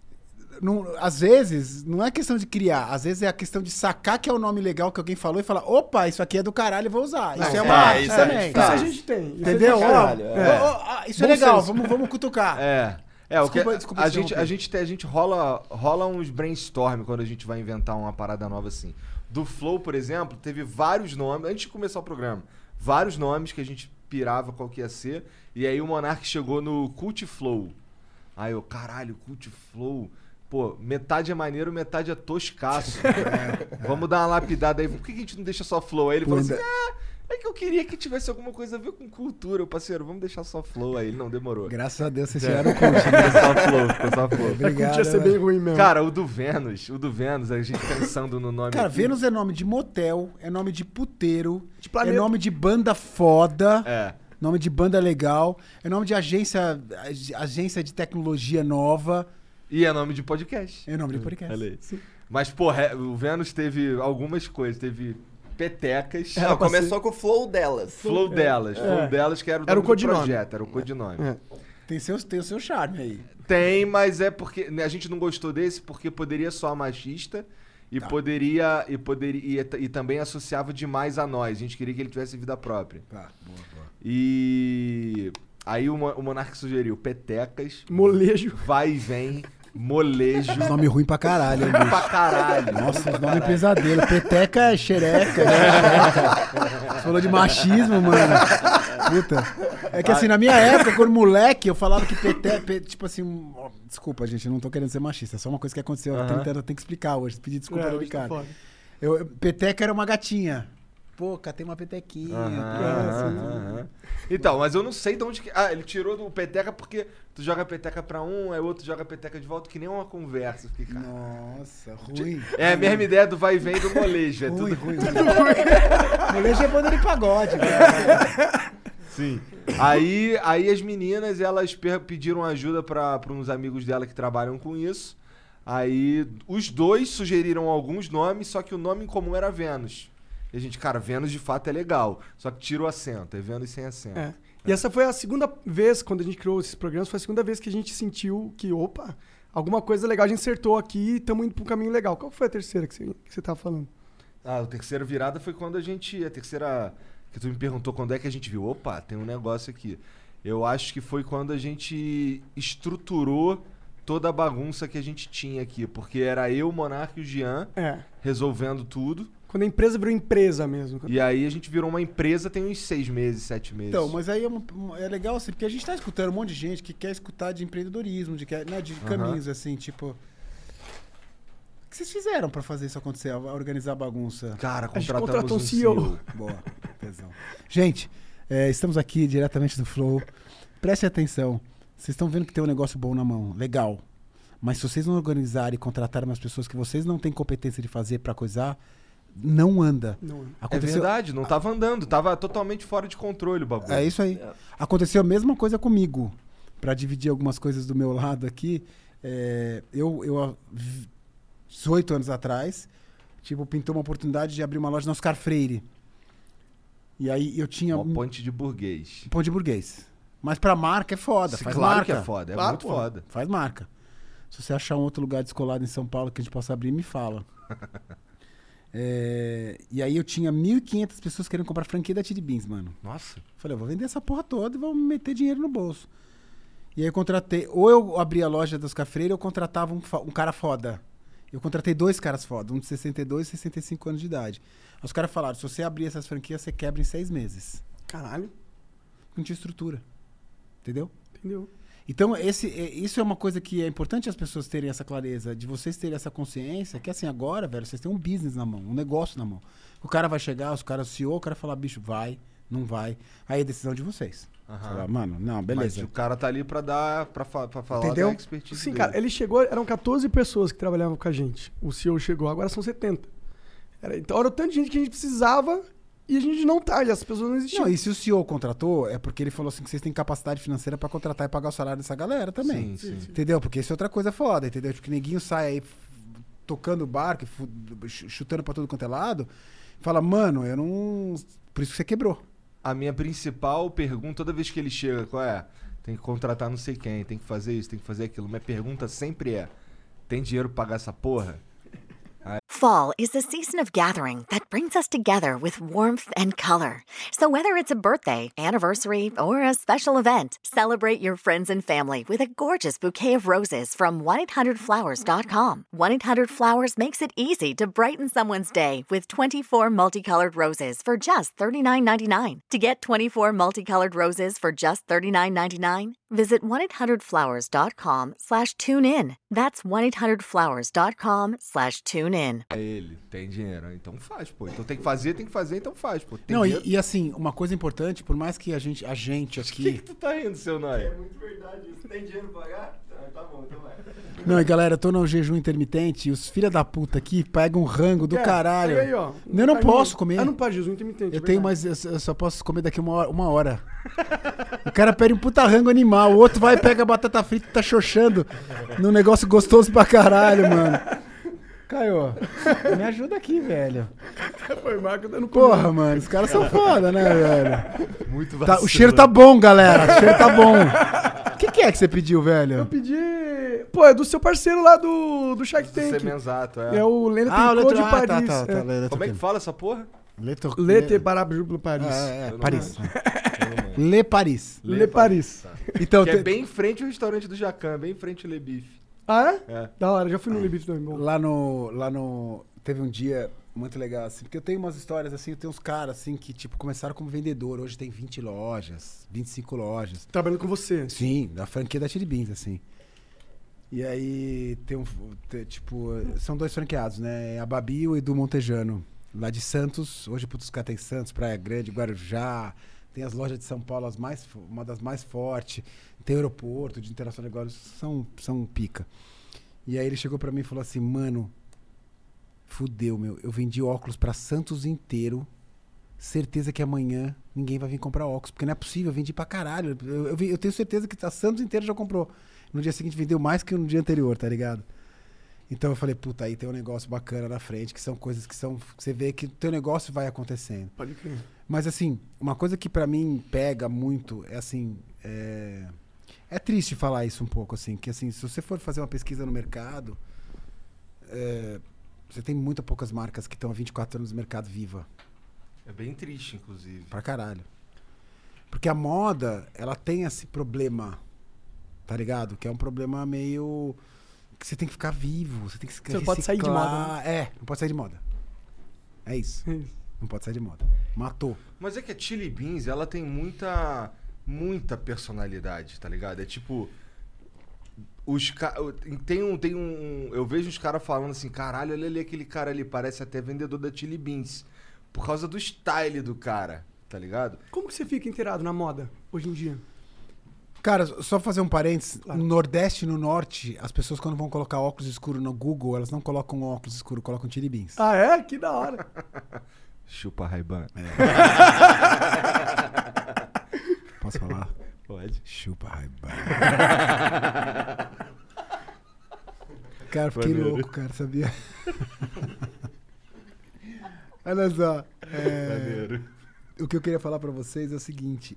Às vezes, não é questão de criar. Às vezes é a questão de sacar que é o nome legal que alguém falou e falar, opa, isso aqui é do caralho, eu vou usar. Isso é uma arte também. Isso a gente tem. Entendeu? Caralho, Isso é legal, vamos cutucar. Desculpa, a interromper. gente rola uns brainstorm quando a gente vai inventar uma parada nova assim. Do Flow, por exemplo, teve vários nomes, antes de começar o programa, vários nomes que a gente pirava qual que ia ser, e aí o Monark chegou no Cult Flow. Aí eu, caralho, Cult Flow... Pô, metade é maneiro, metade é toscaço. Vamos dar uma lapidada aí. Por que a gente não deixa só Flow? Aí ele falou assim, é que eu queria que tivesse alguma coisa a ver com cultura, parceiro. Vamos deixar só Flow aí. Ele não demorou. Graças a Deus vocês tiraram o Cult, né? Ficou só Flow. Obrigado. Ia ser bem ruim mesmo. Cara, o do Vênus, a gente pensando no nome Cara, aqui. Vênus é nome de motel, é nome de puteiro, De planeta. é nome de banda foda, É. nome de banda legal, é nome de agência de tecnologia nova, E é nome de podcast. é nome de podcast. Olha aí. Mas, pô, o Vênus teve algumas coisas. Teve petecas. Não, começou com o Flow delas. Flow delas. Flow delas, que era o Era nome o do codinome. projeto. Era o codinome. É. Tem o seu charme aí. Tem, mas é porque a gente não gostou desse porque poderia soar machista e e também associava demais a nós. A gente queria que ele tivesse vida própria. Tá, boa. E aí o Monark sugeriu petecas, Molejo. vai e vem, molejo. Nome ruim pra caralho, hein, bicho? Pra caralho. Nossa, os nomes pesadelo. Peteca é xereca, né? Você falou de machismo, mano. Puta. É que assim, na minha época, quando moleque, eu falava que peteca... Tipo assim... Desculpa, gente, eu não tô querendo ser machista. É só uma coisa que aconteceu. Eu tenho que explicar hoje. Pedir desculpa ali, hoje tá cara. foda. Peteca era uma gatinha. Pô, catei uma petequinha. Então, mas eu não sei de onde que... Ah, ele tirou do peteca porque tu joga peteca pra um, aí o outro joga peteca de volta, que nem uma conversa. Fiquei, cara... Nossa, ruim. É a mesma ideia do vai e vem do molejo. É tudo... Ruim. Molejo é banda de pagode, cara. Sim. Aí as meninas, elas pediram ajuda pra uns amigos dela que trabalham com isso. Aí os dois sugeriram alguns nomes, só que o nome em comum era Vênus. E a gente, cara, Vênus de fato é legal, só que tira o acento, é Vênus sem acento. É. E essa foi a segunda vez, quando a gente criou esses programas, foi a segunda vez que a gente sentiu que, opa, alguma coisa legal a gente acertou aqui e estamos indo para um caminho legal. Qual foi a terceira que você tava falando? Ah, a terceira virada foi quando a terceira que tu me perguntou quando é que a gente viu. Opa, tem um negócio aqui. Eu acho que foi quando a gente estruturou toda a bagunça que a gente tinha aqui. Porque era eu, o Monark e o Jean resolvendo tudo. Quando a empresa virou empresa mesmo. E aí a gente virou uma empresa tem uns 6 meses, 7 meses. Então, mas aí é legal assim, porque a gente tá escutando um monte de gente que quer escutar de empreendedorismo, de caminhos assim, tipo... O que vocês fizeram pra fazer isso acontecer, organizar a bagunça? Cara, A gente contratamos contratou um um CEO. Boa, tesão. Gente, estamos aqui diretamente do Flow. Prestem atenção. Vocês estão vendo que tem um negócio bom na mão. Legal. Mas se vocês não organizarem e contratarem umas pessoas que vocês não têm competência de fazer pra coisar, não anda. Não. É verdade, não tava andando. Tava totalmente fora de controle o bagulho. É isso aí. Aconteceu a mesma coisa comigo. Pra dividir algumas coisas do meu lado aqui, eu 18 anos atrás, pintou uma oportunidade de abrir uma loja no Oscar Freire. E aí eu tinha... Uma ponte de burguês. Ponte de burguês. Mas pra marca é foda, faz Claro marca. que é foda, é Claro, muito pô. foda. Faz marca. Se você achar um outro lugar descolado em São Paulo que a gente possa abrir, me fala. E aí eu tinha 1.500 pessoas querendo comprar franquia da Chili Beans, mano. Nossa. Falei, eu vou vender essa porra toda e vou meter dinheiro no bolso. E aí eu contratei, ou eu abria a loja dos Oscar Freire ou eu contratava um cara foda. Eu contratei 2 caras foda, um de 62 e 65 anos de idade. Os caras falaram, se você abrir essas franquias, você quebra em 6 meses. Caralho. Não tinha estrutura. Entendeu? Entendeu? Então, isso é uma coisa que é importante as pessoas terem essa clareza, de vocês terem essa consciência, que assim, agora, velho, vocês têm um business na mão, um negócio na mão. O cara vai chegar, os caras, o CEO, o cara falar, bicho, vai, não vai. Aí é decisão de vocês. Falar, mano, não, beleza. Mas o cara tá ali pra dar, pra falar Entendeu? da expertise Sim, dele. cara, ele chegou, eram 14 pessoas que trabalhavam com a gente. O CEO chegou, agora são 70. Então era o tanto de gente que a gente precisava e a gente não tá, e as pessoas não existiam. Não, e se o CEO contratou, é porque ele falou assim que vocês têm capacidade financeira pra contratar e pagar o salário dessa galera também. Sim. Entendeu? Porque isso é outra coisa foda, entendeu? Porque neguinho sai aí tocando o barco, chutando pra todo quanto é lado, fala, mano, eu não... Por isso que você quebrou. A minha principal pergunta, toda vez que ele chega, qual é? Tem que contratar não sei quem, tem que fazer isso, tem que fazer aquilo. Minha pergunta sempre é, tem dinheiro pra pagar essa porra? Fall is the season of gathering that brings us together with warmth and color. So whether it's a birthday, anniversary, or a special event, celebrate your friends and family with a gorgeous bouquet of roses from 1-800-Flowers.com. 1-800-Flowers makes it easy to brighten someone's day with 24 multicolored roses for just $39.99. To get 24 multicolored roses for just $39.99, visit 1-800-Flowers.com/tune-in. That's 1-800-Flowers.com/tune-in. É ele, tem dinheiro, então faz, pô. Então tem que fazer, então faz, pô. Tem Não, dinheiro. e assim, uma coisa importante, por mais que a gente Por que aqui... tu tá rindo, seu Noia? É muito verdade isso. Tem dinheiro pra pagar? Tá bom, então vai. Não, e galera, eu tô no jejum intermitente e os filha da puta aqui pegam um rango do caralho. Pega aí, ó. Eu não posso comer. Ah, não pode, jejum intermitente. Eu tenho, mas eu só posso comer daqui uma hora. O cara pede um puta rango animal, o outro vai e pega a batata frita e tá xoxando num negócio gostoso pra caralho, mano. Caio, me ajuda aqui, velho. Foi Marco dando Porra, mano, os caras são foda, né, velho? Muito Tá, vacilo. o cheiro tá bom, galera. O cheiro tá bom. O que é que você pediu, Eu velho? pedi... Pô, é do seu parceiro lá do Shark Tank. Semenzato, É o Lene o Tricot de letro- Paris. tá, É. Como é que fala essa porra? Lete Barabjublo Paris. Paris. Le Paris. Le Paris. Tá. Então, Que é bem em frente ao restaurante do Jacan, bem em frente ao Le Bife. Ah, é? É. Da hora, já fui no Libif também. Bom. lá no... Teve um dia muito legal, assim, porque eu tenho umas histórias, assim, eu tenho uns caras, assim, que, tipo, começaram como vendedor, hoje tem 20 lojas, 25 lojas. Trabalhando com você. Sim, da franquia da Chili Beans, assim. E aí tipo, são 2 franqueados, né? A Babi e o Edu Montejano, lá de Santos. Hoje, putz, os caras tem Santos, Praia Grande, Guarujá. Tem as lojas de São Paulo, uma das mais fortes. Tem aeroporto de interação de negócios, são pica. E aí ele chegou pra mim e falou assim, mano, fudeu, meu. Eu vendi óculos pra Santos inteiro. Certeza que amanhã ninguém vai vir comprar óculos, porque não é possível, eu vendi pra caralho. Eu tenho certeza que a Santos inteiro já comprou. No dia seguinte vendeu mais que no dia anterior, tá ligado? Então eu falei, puta, aí tem um negócio bacana na frente, que são coisas que você vê que o teu negócio vai acontecendo. Pode crer. Mas assim, uma coisa que pra mim pega muito é assim, é triste falar isso um pouco, assim, que assim, se você for fazer uma pesquisa no mercado, você tem muito poucas marcas que estão há 24 anos no mercado viva. É bem triste, inclusive. Pra caralho. Porque a moda, ela tem esse problema, tá ligado? Que é um problema meio... que você tem que ficar vivo, você tem que Você não pode sair de moda, não pode sair de moda. É isso. Não pode sair de moda. Matou. Mas é que a Chili Beans, ela tem muita personalidade, tá ligado? É tipo... Eu vejo os caras falando assim, caralho, olha ali aquele cara ali, parece até vendedor da Chili Beans. Por causa do style do cara, tá ligado? Como que você fica inteirado na moda hoje em dia? Cara, só fazer um parênteses. Claro. No Nordeste e no Norte, as pessoas quando vão colocar óculos escuros no Google, elas não colocam óculos escuros, colocam Chili Beans. Ah, é? Que da hora. Chupa Ray-Ban. Posso falar? Pode. Chupa Ray-Ban. Cara, fiquei Maneiro. louco, cara, sabia? Olha só. Maneiro. O que eu queria falar pra vocês é o seguinte.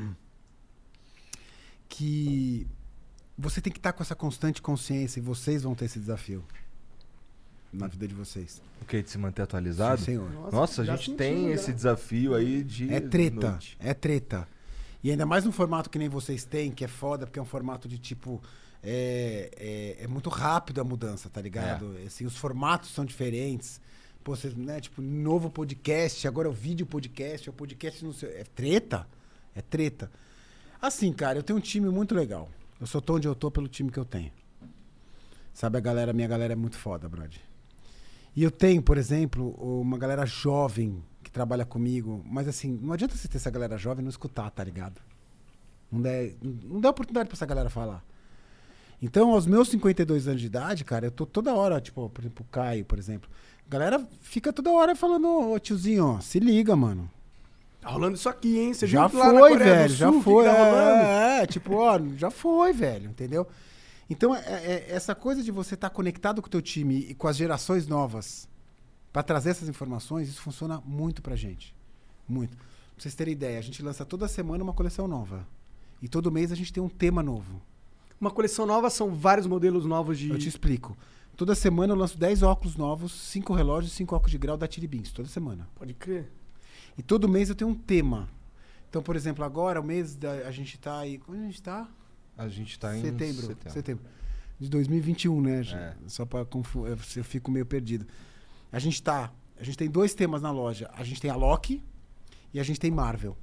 Que você tem que estar com essa constante consciência e vocês vão ter esse desafio na vida de vocês. O que? De se manter atualizado? Sim, senhor. Nossa, a já gente sentimos tem já. esse desafio aí de É treta, noite. é treta. E ainda mais num formato que nem vocês têm, que é foda, porque é um formato de tipo... é muito rápido a mudança, tá ligado? Assim, os formatos são diferentes. Pô, você, né, tipo, novo podcast, agora é o vídeo podcast, é o podcast não sei. É treta? É treta. Assim, cara, eu tenho um time muito legal. Eu só tô onde eu tô pelo time que eu tenho. Sabe, minha galera é muito foda, brother. E eu tenho, por exemplo, uma galera jovem que trabalha comigo, mas assim, não adianta você ter essa galera jovem e não escutar, tá ligado? Não dá oportunidade pra essa galera falar. Então, aos meus 52 anos de idade, cara, eu tô toda hora, tipo, por exemplo, o Caio, por exemplo. A galera fica toda hora falando, ô tiozinho, ó, se liga, mano. Tá rolando isso aqui, hein? Você Já viu lá na foi, Coreia do velho, já Sul, que foi. tá rolando? Tipo, ó, já foi, velho, entendeu? Então, essa coisa de você estar conectado com o teu time e com as gerações novas pra trazer essas informações, isso funciona muito pra gente. Muito. Pra vocês terem ideia, a gente lança toda semana uma coleção nova. E todo mês a gente tem um tema novo. Uma coleção nova são vários modelos novos de... Eu te explico. Toda semana eu lanço 10 óculos novos, 5 relógios e 5 óculos de grau da Tilly Beans. Toda semana. Pode crer. E todo mês eu tenho um tema. Então, por exemplo, agora, o mês a gente tá aí... Quando a gente tá? A gente tá em Setembro. De 2021, né? Só pra eu fico meio perdido. A gente tem 2 temas na loja. A gente tem a Loki e a gente tem Marvel.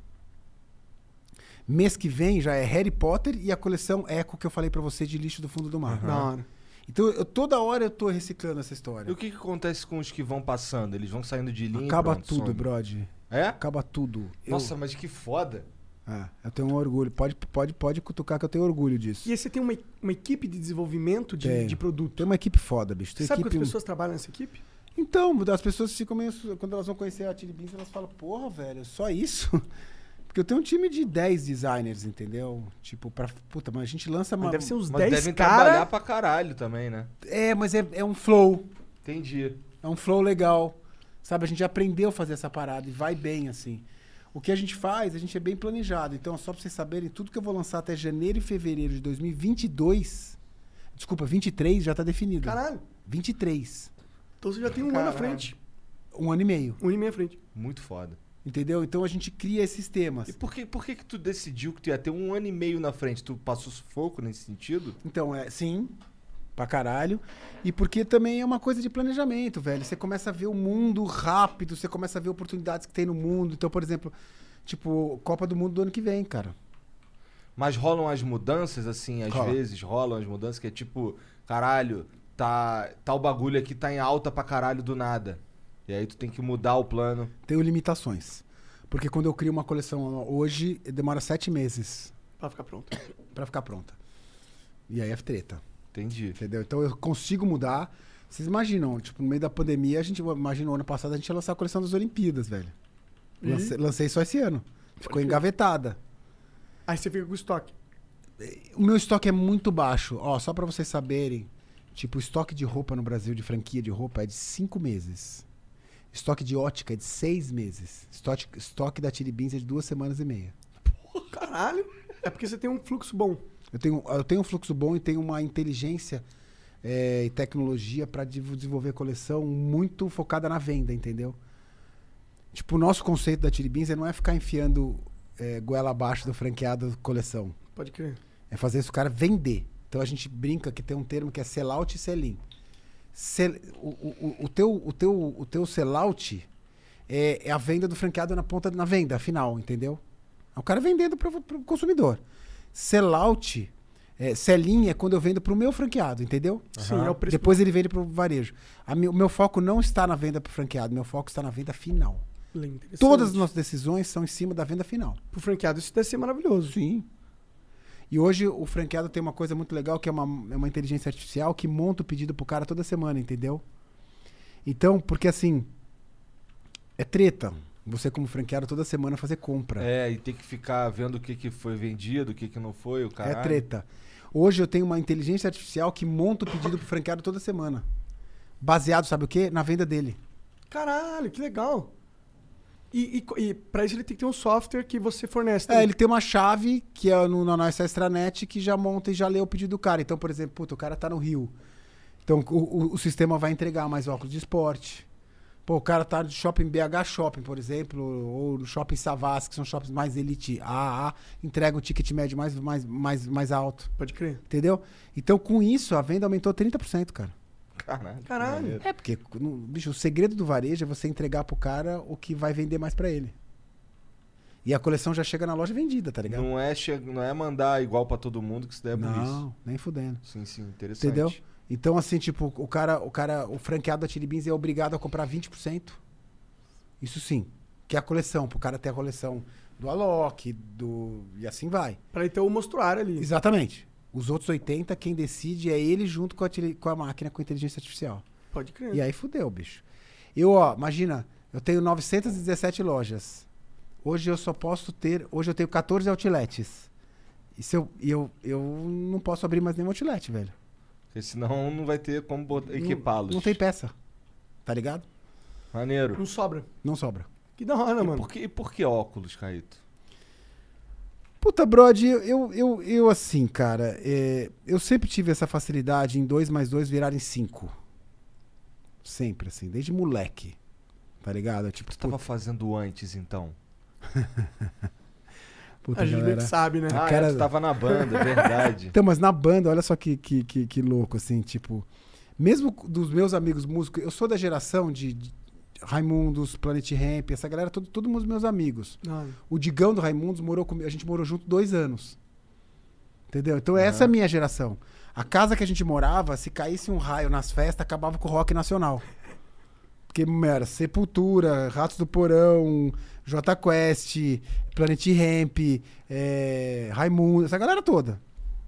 Mês que vem já é Harry Potter e a coleção Echo que eu falei pra você de lixo do fundo do mar. Da hora. Então, toda hora eu tô reciclando essa E história. o que acontece com os que vão passando? Eles vão saindo de linha Acaba e pronto, tudo, some. brother. É? Acaba tudo. Nossa, mas que foda. Eu tenho um orgulho. Pode cutucar que eu tenho orgulho disso. E aí você tem uma equipe de desenvolvimento de produto. Tem uma equipe foda, bicho. Tem Sabe equipe... quantas pessoas trabalham nessa equipe? Então, as pessoas ficam meio... Quando elas vão conhecer a Tilly Beans, elas falam, porra, velho, só isso? Porque eu tenho um time de 10 designers, entendeu? Tipo, puta, mas a gente lança uma... Mas deve ser uns Mas 10 devem caras. trabalhar pra caralho também, né? Mas é um flow. Entendi. É um flow legal. Sabe, a gente aprendeu a fazer essa parada e vai bem, assim. O que a gente faz, a gente é bem planejado. Então, só pra vocês saberem, tudo que eu vou lançar até janeiro e fevereiro de 2022... Desculpa, 23 já tá definido. Caralho. 23. Então você já tem um ano à frente. 1 ano e meio. 1 ano e meio à frente. Muito foda. Entendeu? Então a gente cria esses temas. E por que tu decidiu que tu ia ter 1 ano e meio na frente? Tu passou sufoco nesse sentido? Então, sim, pra caralho. E porque também é uma coisa de planejamento, velho. Você começa a ver o mundo rápido, você começa a ver oportunidades que tem no mundo. Então, por exemplo, tipo, Copa do Mundo do ano que vem, cara. Mas rolam as mudanças, assim, às vezes rolam as mudanças que é tipo, caralho, tá o bagulho aqui tá em alta pra caralho do nada. E aí tu tem que mudar o plano. Tenho limitações. Porque quando eu crio uma coleção hoje, demora 7 meses Pra ficar pronto. pra ficar pronta. E aí é treta. Entendi. Entendeu? Então eu consigo mudar. Vocês imaginam, tipo, no meio da pandemia, imaginou ano passado a gente ia lançar a coleção das Olimpíadas, velho. Lancei só esse ano. Ficou engavetada. Aí você fica com o estoque. O meu estoque é muito baixo. Ó, só pra vocês saberem, tipo, o estoque de roupa no Brasil, de franquia de roupa, é de 5 meses. Estoque de ótica é de 6 meses. Estoque da Tilly Beans é de 2 semanas e meia. Pô, caralho. É porque você tem um fluxo bom. Eu tenho um fluxo bom e tenho uma inteligência e tecnologia pra desenvolver coleção muito focada na venda, entendeu? Tipo, o nosso conceito da Tilly Beans não é ficar enfiando goela abaixo do franqueado coleção. Pode crer. É fazer isso o cara vender. Então a gente brinca que tem um termo que é sell-out e sell-in. O teu sell-out é a venda do franqueado na venda final, entendeu? É o cara vendendo pro consumidor. Sell-out, sell-in é quando eu vendo pro meu franqueado, entendeu? Sim, é o preço. Depois ele vende pro varejo. O meu foco não está na venda pro franqueado, meu foco está na venda final. Interessante. Todas as nossas decisões são em cima da venda final. Pro franqueado isso deve ser maravilhoso. Sim. E hoje o franqueado tem uma coisa muito legal que é uma inteligência artificial que monta o pedido pro cara toda semana, entendeu? Então, porque assim, é treta. Você como franqueado toda semana fazer compra. E tem que ficar vendo o que foi vendido, o que não foi, o caralho. É treta. Hoje eu tenho uma inteligência artificial que monta o pedido pro franqueado toda semana. Baseado, sabe o quê? Na venda dele. Caralho, que legal. E pra isso ele tem que ter um software que você fornece também. Ele tem uma chave que é na nossa extranet que já monta e já lê o pedido do cara. Então, por exemplo, o cara tá no Rio. Então o sistema vai entregar mais óculos de esporte. Pô, o cara tá no shopping BH Shopping, por exemplo, ou no shopping Savassi, que são shoppings mais elite. Entrega um ticket médio mais alto. Pode crer. Entendeu? Então, com isso, a venda aumentou 30%, cara. Caralho. É, porque, bicho, o segredo do varejo é você entregar pro cara o que vai vender mais pra ele. E a coleção já chega na loja vendida, tá ligado? Não é mandar igual pra todo mundo, que isso daí é burrice. Não, nem fudendo. Sim, interessante. Entendeu? Então, assim, tipo, o franqueado da Chili Beans é obrigado a comprar 20%. Isso sim. Que é a coleção, pro cara ter a coleção do Alok, e assim vai. Pra ele ter o mostruário ali. Exatamente. Os outros 80%, quem decide é ele junto com a máquina com inteligência artificial. Pode crer. E aí fudeu, bicho. Imagina, eu tenho 917 lojas. Hoje eu tenho 14 outlets. Eu não posso abrir mais nenhum outlet, velho. Porque senão não vai ter como equipá-los. Não tem peça. Tá ligado? Maneiro. Não sobra. Não sobra. Que da hora, mano. Por que óculos, Caíto? Puta, brode, eu assim, cara, eu sempre tive essa facilidade em 2 mais 2 virarem 5. Sempre, assim, desde moleque. Tá ligado? Tipo, O que tu tava fazendo antes, então? puta, A gente meio que sabe, né? Tu tava na banda, é verdade. Então, mas na banda, olha só que louco, assim, tipo... Mesmo dos meus amigos músicos, eu sou da geração de Raimundos, Planet Hemp, essa galera, todo mundo meus amigos. O Digão do Raimundos morou comigo, a gente morou junto 2 anos. Entendeu? Então essa é a minha geração. A casa que a gente morava, se caísse um raio nas festas, acabava com o rock nacional. Porque era Sepultura, Ratos do Porão, Jota Quest, Planet Hemp, Raimundo, essa galera toda.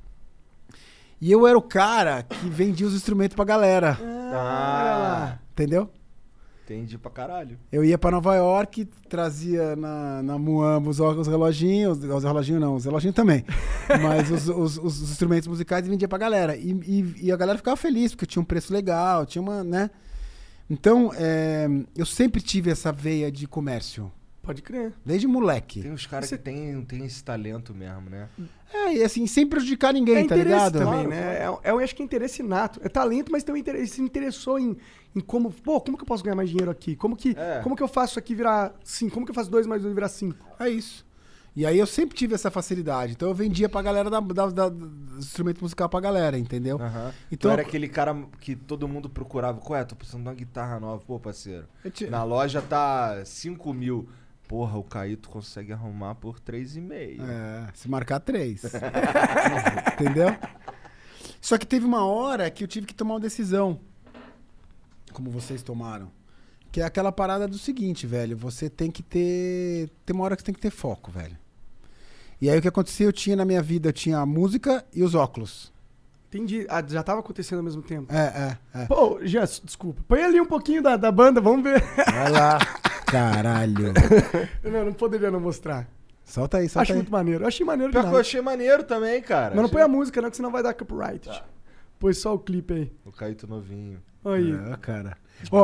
E eu era o cara que vendia os instrumentos pra galera. Entendeu? Entendi pra caralho. Eu ia pra Nova York, trazia na Muamba os reloginhos, os reloginhos também, mas os instrumentos musicais e vendia pra galera. E a galera ficava feliz, porque tinha um preço legal, tinha uma, né? Então, eu sempre tive essa veia de comércio. Pode crer. Desde moleque. Tem uns caras que tem esse talento mesmo, né? E assim, sem prejudicar ninguém, tá ligado? Também, né? Eu acho que é interesse inato. É talento, mas tem um interesse, se interessou em como que eu posso ganhar mais dinheiro aqui? Como que eu faço isso aqui virar 5? Como que eu faço 2 mais 2 virar 5? É isso. E aí eu sempre tive essa facilidade. Então eu vendia pra galera do instrumento musical pra galera, entendeu? Então era aquele cara que todo mundo procurava. Tô precisando de uma guitarra nova. Pô, parceiro, na loja tá 5 mil. Porra, o Caíto consegue arrumar por 3,5. Se marcar 3. Entendeu? Só que teve uma hora que eu tive que tomar uma decisão. Como vocês tomaram. Que é aquela parada do seguinte, velho. Você tem que ter... Tem uma hora que você tem que ter foco, velho. E aí o que acontecia, eu tinha a música e os óculos. Entendi. Já tava acontecendo ao mesmo tempo. Pô, Jess, desculpa. Põe ali um pouquinho da banda, vamos ver. Vai lá. Caralho. Não poderia não mostrar. Solta aí. Acho muito maneiro. Eu achei maneiro demais. Eu achei maneiro também, cara. Mas não põe a música, não, que senão vai dar copyright. Põe só o clipe aí. O Caíto novinho. Aí. Cara.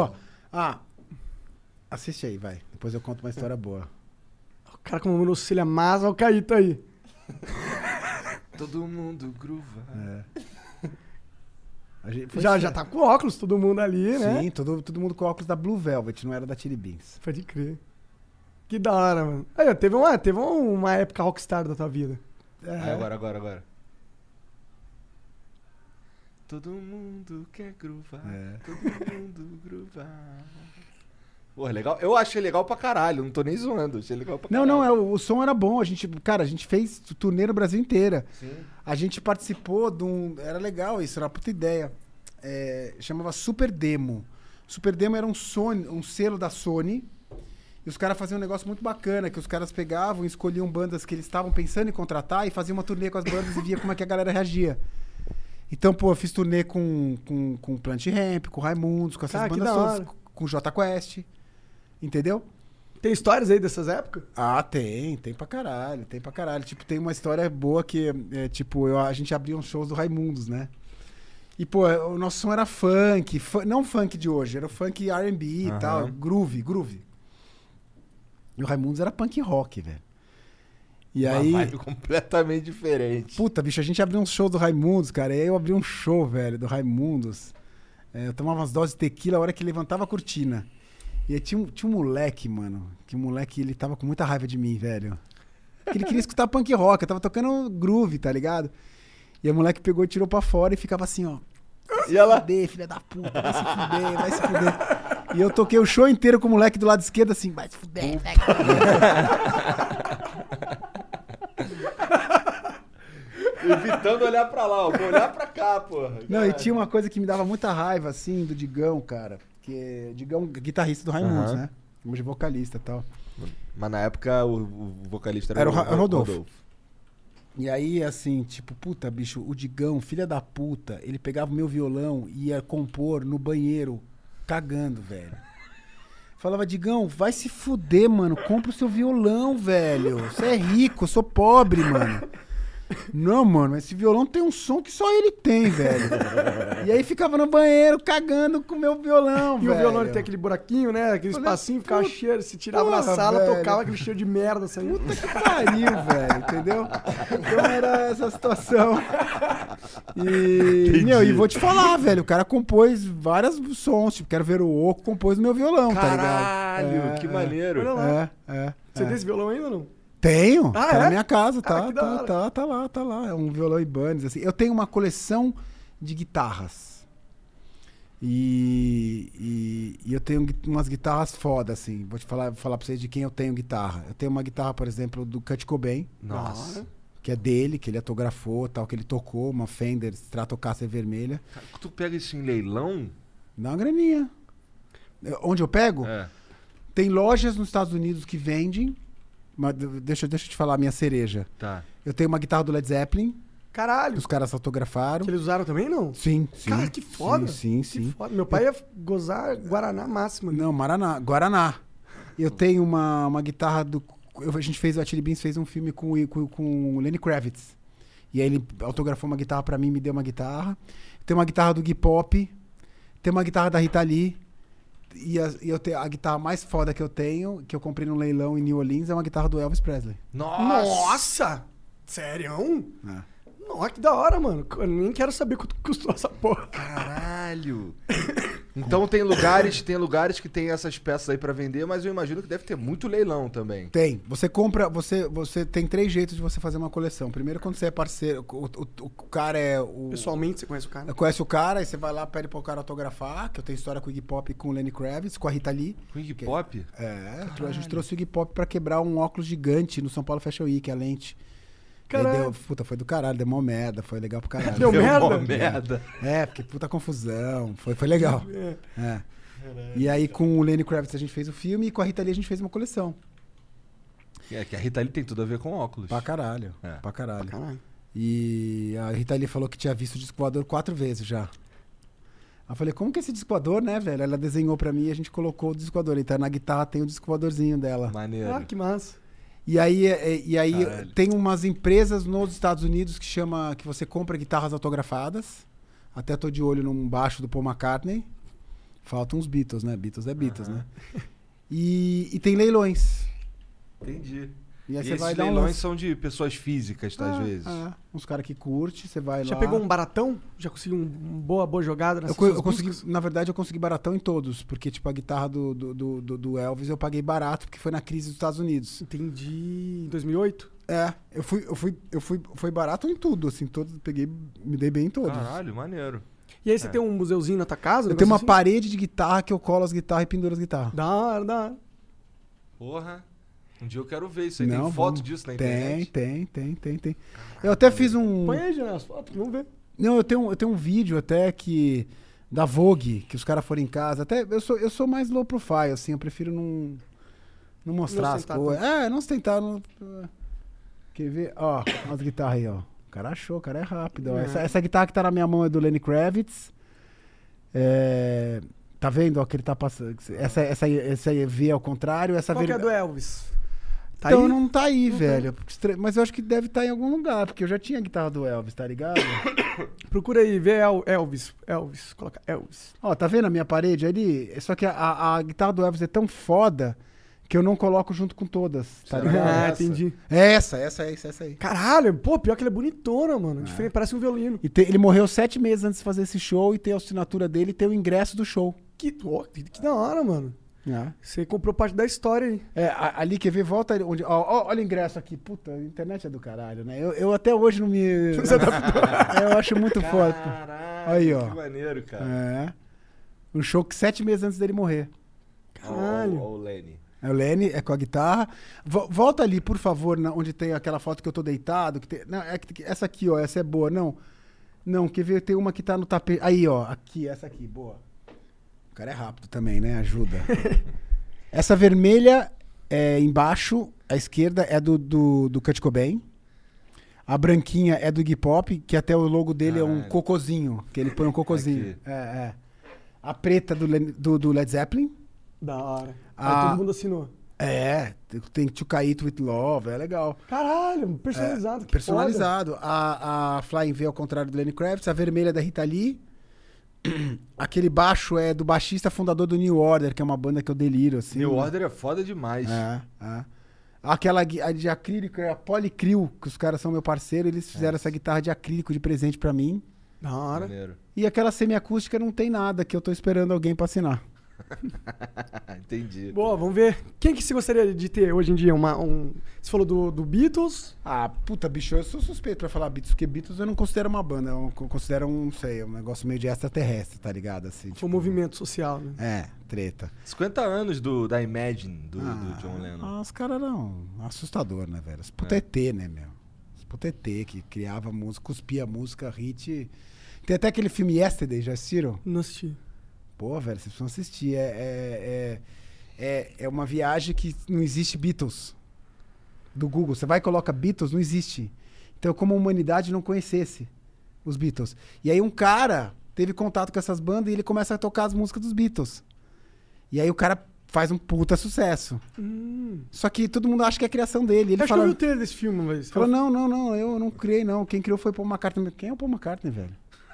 Assiste aí, vai. Depois eu conto uma história boa. O cara com uma monocelha massa, o Caíto aí. Todo mundo gruva. Já tá com óculos, todo mundo ali, né? Sim, todo mundo com óculos da Blue Velvet, não era da Chili Beans. Pode crer. Que da hora, mano. Aí, teve uma época rockstar da tua vida. Agora. Todo mundo quer gruvar. Todo mundo gruvar. Pô, legal. Eu achei legal pra caralho, não tô nem zoando. Achei legal pra caralho. O som era bom. A gente fez turnê no Brasil inteira. Sim. A gente participou de um... Era legal isso, era uma puta ideia. Chamava Super Demo. Super Demo era um selo da Sony. E os caras faziam um negócio muito bacana, que os caras pegavam e escolhiam bandas que eles estavam pensando em contratar e faziam uma turnê com as bandas e via como é que a galera reagia. Então, pô, eu fiz turnê com Planet Hemp, com Raimundos, com essas bandas todas, com Jota Quest. Entendeu? Tem histórias aí dessas épocas? Tem pra caralho. Tipo, tem uma história boa que, a gente abria uns shows do Raimundos, né? E, pô, o nosso som era funk, não funk de hoje, era o funk R&B e tal, groove. E o Raimundos era punk rock, velho. E aí... Uma vibe completamente diferente. Puta, bicho, a gente abriu um show do Raimundos, cara, e aí eu abri um show, velho, do Raimundos. Eu tomava umas doses de tequila a hora que levantava a cortina. E aí tinha um moleque, mano. Que o moleque, ele tava com muita raiva de mim, velho. Porque ele queria escutar punk rock. Eu tava tocando groove, tá ligado? E o moleque pegou e tirou pra fora e ficava assim, ó. E ela? Fuder, filha da puta, vai se fuder, vai se fuder. E eu toquei o show inteiro com o moleque do lado esquerdo assim, vai se fuder, vai. Evitando olhar pra lá, ó. Vou olhar pra cá, porra. Não, e tinha uma coisa que me dava muita raiva, assim, do Digão, cara. Que é Digão, guitarrista do Raimundos, né? Hoje vocalista e tal. Mas na época o vocalista Era o Rodolfo. E aí, assim, tipo, puta, bicho, o Digão, filha da puta, ele pegava o meu violão e ia compor no banheiro, cagando, velho. Falava, Digão, vai se fuder, mano, compra o seu violão, velho. Você é rico, eu sou pobre, mano. Não, mano, esse violão tem um som que só ele tem, velho. E aí ficava no banheiro cagando com o meu violão, velho. E o violão ele tem aquele buraquinho, né? Aquele espacinho, ficava cheiro. Se tirava na sala, velho. tocava aquele cheiro de merda saindo. Puta que pariu, velho, entendeu? Então era essa situação. E, meu, e vou te falar, velho, o cara compôs vários sons, tipo, Quero Ver o Oco, compôs no meu violão, tá ligado? Caralho, que maneiro. Olha lá. É. Você tem esse violão ainda ou não? Tenho, Ah, tá é? na minha casa, Ah, que da hora. tá lá. É um violão Ibanez, assim. Eu tenho uma coleção de guitarras. E eu tenho umas guitarras foda, assim. Vou falar pra vocês de quem eu tenho guitarra. Eu tenho uma guitarra, por exemplo, do Kurt Cobain. Nossa. Que é dele, que ele autografou, tal, que ele tocou, uma Fender Stratocaster vermelha. Tu pega isso em leilão? Dá uma graninha. Onde eu pego? É. Tem lojas nos Estados Unidos que vendem. Mas deixa eu te falar a minha cereja. Tá. Eu tenho uma guitarra do Led Zeppelin, Caralho. que os caras autografaram. Que eles usaram também, não? Sim. Cara, que foda. Sim. Que foda. Meu pai ia gozar Guaraná máximo. Não, Guaraná. Eu tenho uma guitarra do... A gente fez, o Chili Beans fez um filme com o Lenny Kravitz. E aí ele autografou uma guitarra pra mim, me deu uma guitarra. Tem uma guitarra do Iggy Pop. Tem uma guitarra da Rita Lee. E eu tenho a guitarra mais foda que eu tenho, que eu comprei num leilão em New Orleans, é uma guitarra do Elvis Presley. Nossa! Sério? É. Nossa, que da hora, mano. Eu nem quero saber quanto custou essa porra. Caralho. Então tem lugares que tem essas peças aí pra vender, mas eu imagino que deve ter muito leilão também. Tem. Você compra, você tem 3 jeitos de você fazer uma coleção. Primeiro, quando você é parceiro, o cara é o... Pessoalmente, você conhece o cara? Conhece o cara, aí você vai lá, pede pro cara autografar, que eu tenho história com o Iggy Pop e com o Lenny Kravitz, com a Rita Lee. Com Iggy Pop? A gente trouxe o Iggy Pop pra quebrar um óculos gigante no São Paulo Fashion Week, a lente. Caralho. Foi do caralho, deu mó merda, foi legal pro caralho. Deu merda? Merda. Porque puta confusão, foi legal. É. E aí com o Lenny Kravitz a gente fez o filme e com a Rita Lee a gente fez uma coleção. É que a Rita Lee tem tudo a ver com óculos. Pra caralho, É. pra caralho. Caralho. E a Rita Lee falou que tinha visto o disco voador 4 vezes já. Aí eu falei, como que é esse disco voador, né, velho? Ela desenhou pra mim e a gente colocou o disco voador. Então na guitarra tem o disco voadorzinho dela. Maneiro. Ah, que massa. E aí Caralho. tem umas empresas nos Estados Unidos que você compra guitarras autografadas. Até tô de olho num baixo do Paul McCartney. Faltam uns Beatles, né? Beatles é Beatles, né? E tem leilões. Entendi. E aí E você esses vai dar um leilões lance. são de pessoas físicas, tá, às vezes. Uns caras que curte, você vai Já lá. pegou um baratão? Já conseguiu uma boa jogada nessas Eu suas consegui, buscas? na verdade, eu consegui baratão em todos, porque, tipo, a guitarra do Elvis eu paguei barato, porque foi na crise dos Estados Unidos. Entendi. Em 2008? Foi barato em tudo, assim, todos, me dei bem em todos. Caralho, maneiro. E aí você tem um museuzinho na tua casa? Eu tenho uma assim? parede de guitarra que eu colo as guitarras e penduro as guitarras. Da hora, da hora. Porra. Um dia eu quero ver isso aí. Não, Tem foto vamos. disso na Tem. internet? Eu até fiz um... Põe aí, já, as fotos, vamos ver. Não, eu tenho um vídeo até que... Da Vogue, que os caras foram em casa. Até eu sou mais low profile, assim, eu prefiro não mostrar Não as ostentar coisas. Não ostentar. Quer ver? Ó, as guitarras aí, ó. O cara achou, o cara é rápido. Ó. Essa guitarra que tá na minha mão é do Lenny Kravitz. Tá vendo? Ó, que ele tá passando. Essa aí V ao contrário, essa Qual V. que é do Elvis? Tá Então aí? não tá aí, Não velho. Mas eu acho que deve estar em algum lugar, porque eu já tinha a guitarra do Elvis, tá ligado? Procura aí, vê Elvis. Coloca Elvis. Ó, tá vendo a minha parede ali? Só que a guitarra do Elvis é tão foda que eu não coloco junto com todas, tá ligado? Ah, essa? entendi. Essa aí. Caralho, pô, pior que ela é bonitona, mano. Diferente, parece um violino. E ele morreu 7 meses antes de fazer esse show e ter a assinatura dele e ter o ingresso do show. Que da hora, mano. É. Você comprou parte da história aí. Ali, quer ver? Volta ali onde... olha o ingresso aqui. Puta, a internet é do caralho, né? Eu até hoje não me... eu acho muito foda. Caralho, Aí, ó. que maneiro, cara. É. Um show que 7 meses antes dele morrer. Caralho. Ó o Lenny. É o Lenny, é com a guitarra. Volta ali, por favor, onde tem aquela foto que eu tô deitado. Não, essa aqui, ó, essa é boa. Não, quer ver? Tem uma que tá no tapete. Aí, ó, aqui, essa aqui, boa. O cara é rápido também, né? Ajuda. Essa vermelha é embaixo, à esquerda, é do Kurt Cobain. A branquinha é do Iggy Pop, que até o logo dele é um cocôzinho, que ele põe um cocôzinho. Aqui. A preta do Led Zeppelin. Da hora. Aí todo mundo assinou. Tem To Kite With Love, é legal. Caralho, personalizado. que Personalizado. A Flying V ao contrário do Lenny Kravitz, a vermelha é da Rita Lee. Aquele baixo é do baixista fundador do New Order, que é uma banda que eu deliro, assim. New Order é foda demais. Aquela de acrílico é a Polycril, que os caras são meu parceiro, eles fizeram essa guitarra de acrílico de presente pra mim. Da hora. Maneiro. E aquela semiacústica não tem nada, que eu tô esperando alguém pra assinar. Entendi. Boa, vamos ver. Quem que você gostaria de ter hoje em dia? Você falou do Beatles. Puta, bicho, eu sou suspeito pra falar Beatles, porque Beatles eu não considero uma banda, eu considero um negócio meio de extraterrestre, tá ligado? Assim, Foi um movimento social, né? Treta. 50 anos da Imagine, do John Lennon. Os caras eram assustador, né, velho? Os puta ET, né, meu? Os puta ET que criava música, cuspia música, hit. Tem até aquele filme Yesterday, já assistiram? Não assisti. Pô, velho, vocês precisam assistir. É uma viagem que não existe Beatles. Do Google. Você vai e coloca Beatles, não existe. Então, como a humanidade não conhecesse os Beatles. E aí um cara teve contato com essas bandas e ele começa a tocar as músicas dos Beatles. E aí o cara faz um puta sucesso. Só que todo mundo acha que é a criação dele. Ele Acho fala, que eu vi o trailer desse filme, mas... fala, não, eu não criei, não. Quem criou foi o Paul McCartney. Quem é o Paul McCartney, velho?